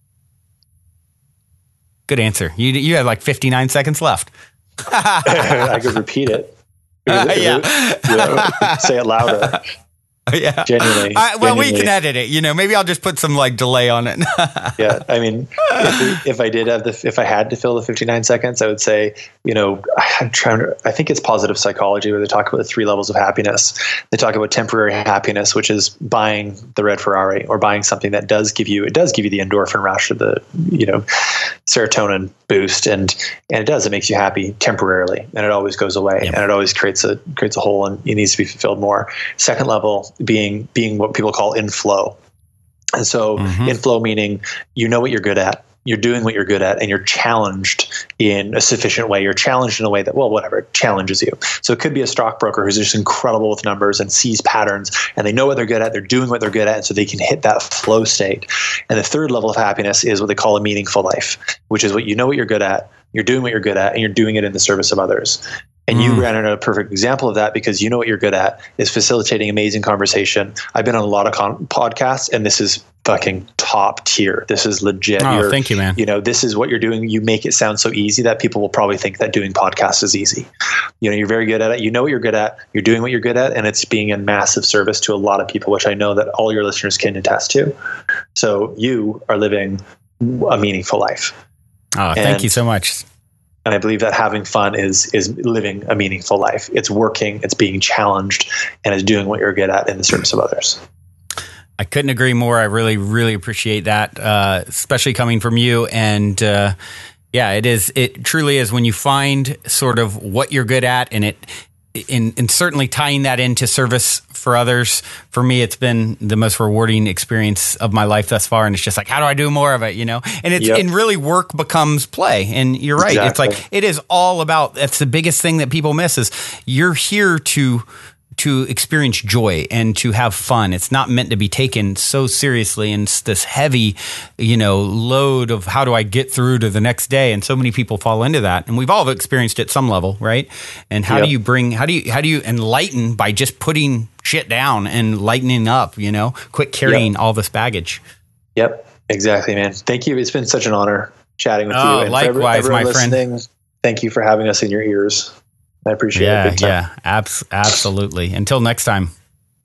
Good answer. You you have like fifty-nine seconds left. I could repeat it. Uh, yeah. You know, say it louder. Yeah. Genuinely. Uh, well, genuinely. we can edit it. You know, maybe I'll just put some like delay on it. yeah. I mean, if, we, if I did have the, if I had to fill the fifty-nine seconds, I would say, you know, I'm trying to, I think it's positive psychology where they talk about the three levels of happiness. They talk about temporary happiness, which is buying the red Ferrari or buying something that does give you, it does give you the endorphin rush or the, you know, serotonin boost. And, and it does, it makes you happy temporarily, and it always goes away yep. and it always creates a, creates a hole, and it needs to be fulfilled more. Second level being, being what people call in flow. And so mm-hmm. in flow, meaning, you know what you're good at, you're doing what you're good at, and you're challenged in a sufficient way. You're challenged in a way that, well, whatever, it challenges you. So it could be a stockbroker who's just incredible with numbers and sees patterns, and they know what they're good at, they're doing what they're good at, and so they can hit that flow state. And the third level of happiness is what they call a meaningful life, which is what you know what you're good at, you're doing what you're good at, and you're doing it in the service of others. And you mm. ran into a perfect example of that, because you know what you're good at is facilitating amazing conversation. I've been on a lot of con- podcasts, and this is fucking top tier. This is legit. Oh, you're, thank you, man. You know, this is what you're doing. You make it sound so easy that people will probably think that doing podcasts is easy. You know, you're very good at it. You know what you're good at. You're doing what you're good at, and it's being in massive service to a lot of people, which I know that all your listeners can attest to. So you are living a meaningful life. Oh, and, thank you so much. And I believe that having fun is is living a meaningful life. It's working, it's being challenged, and it's doing what you're good at in the service of others. I couldn't agree more. I really, really appreciate that, uh, especially coming from you. And uh, yeah, it is. It truly is when you find sort of what you're good at, and it, in, and certainly tying that into service for others. For me, it's been the most rewarding experience of my life thus far. And it's just like, how do I do more of it? You know, and it's yep. and really work becomes play. And you're right. Exactly. It's like it is all about. That's the biggest thing that people miss is you're here to. to experience joy and to have fun. It's not meant to be taken so seriously and this heavy, you know, load of how do I get through to the next day? And so many people fall into that. And we've all experienced it at some level, right? And how yep. do you bring, how do you, how do you enlighten by just putting shit down and lightening up, you know, quit carrying yep. all this baggage. Yep, exactly, man. Thank you. It's been such an honor chatting with oh, you. And likewise, for my friend. Thank you for having us in your ears. I appreciate yeah, it. Big time. Yeah, abs- absolutely. Until next time.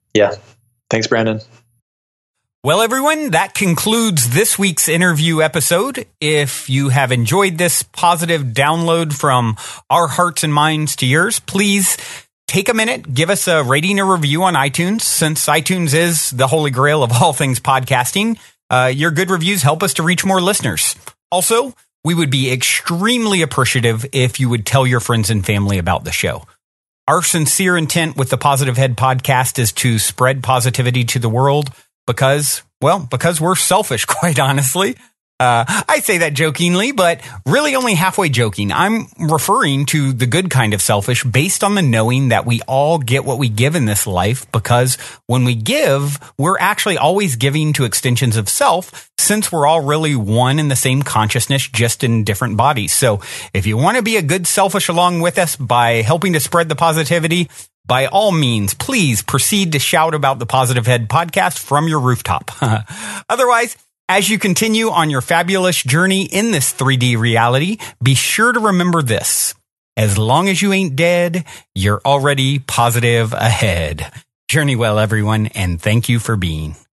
Yeah. Thanks, Brandon. Well, everyone, that concludes this week's interview episode. If you have enjoyed this positive download from our hearts and minds to yours, please take a minute, give us a rating or review on iTunes. Since iTunes is the holy grail of all things podcasting, uh, your good reviews help us to reach more listeners. Also, we would be extremely appreciative if you would tell your friends and family about the show. Our sincere intent with the Positive Head podcast is to spread positivity to the world. Because, well, because we're selfish, quite honestly. Uh, I say that jokingly, but really only halfway joking. I'm referring to the good kind of selfish based on the knowing that we all get what we give in this life, because when we give, we're actually always giving to extensions of self, since we're all really one in the same consciousness, just in different bodies. So if you want to be a good selfish along with us by helping to spread the positivity, by all means, please proceed to shout about the Positive Head podcast from your rooftop. Otherwise, as you continue on your fabulous journey in this three D reality, be sure to remember this. As long as you ain't dead, you're already positive ahead. Journey well, everyone, and thank you for being.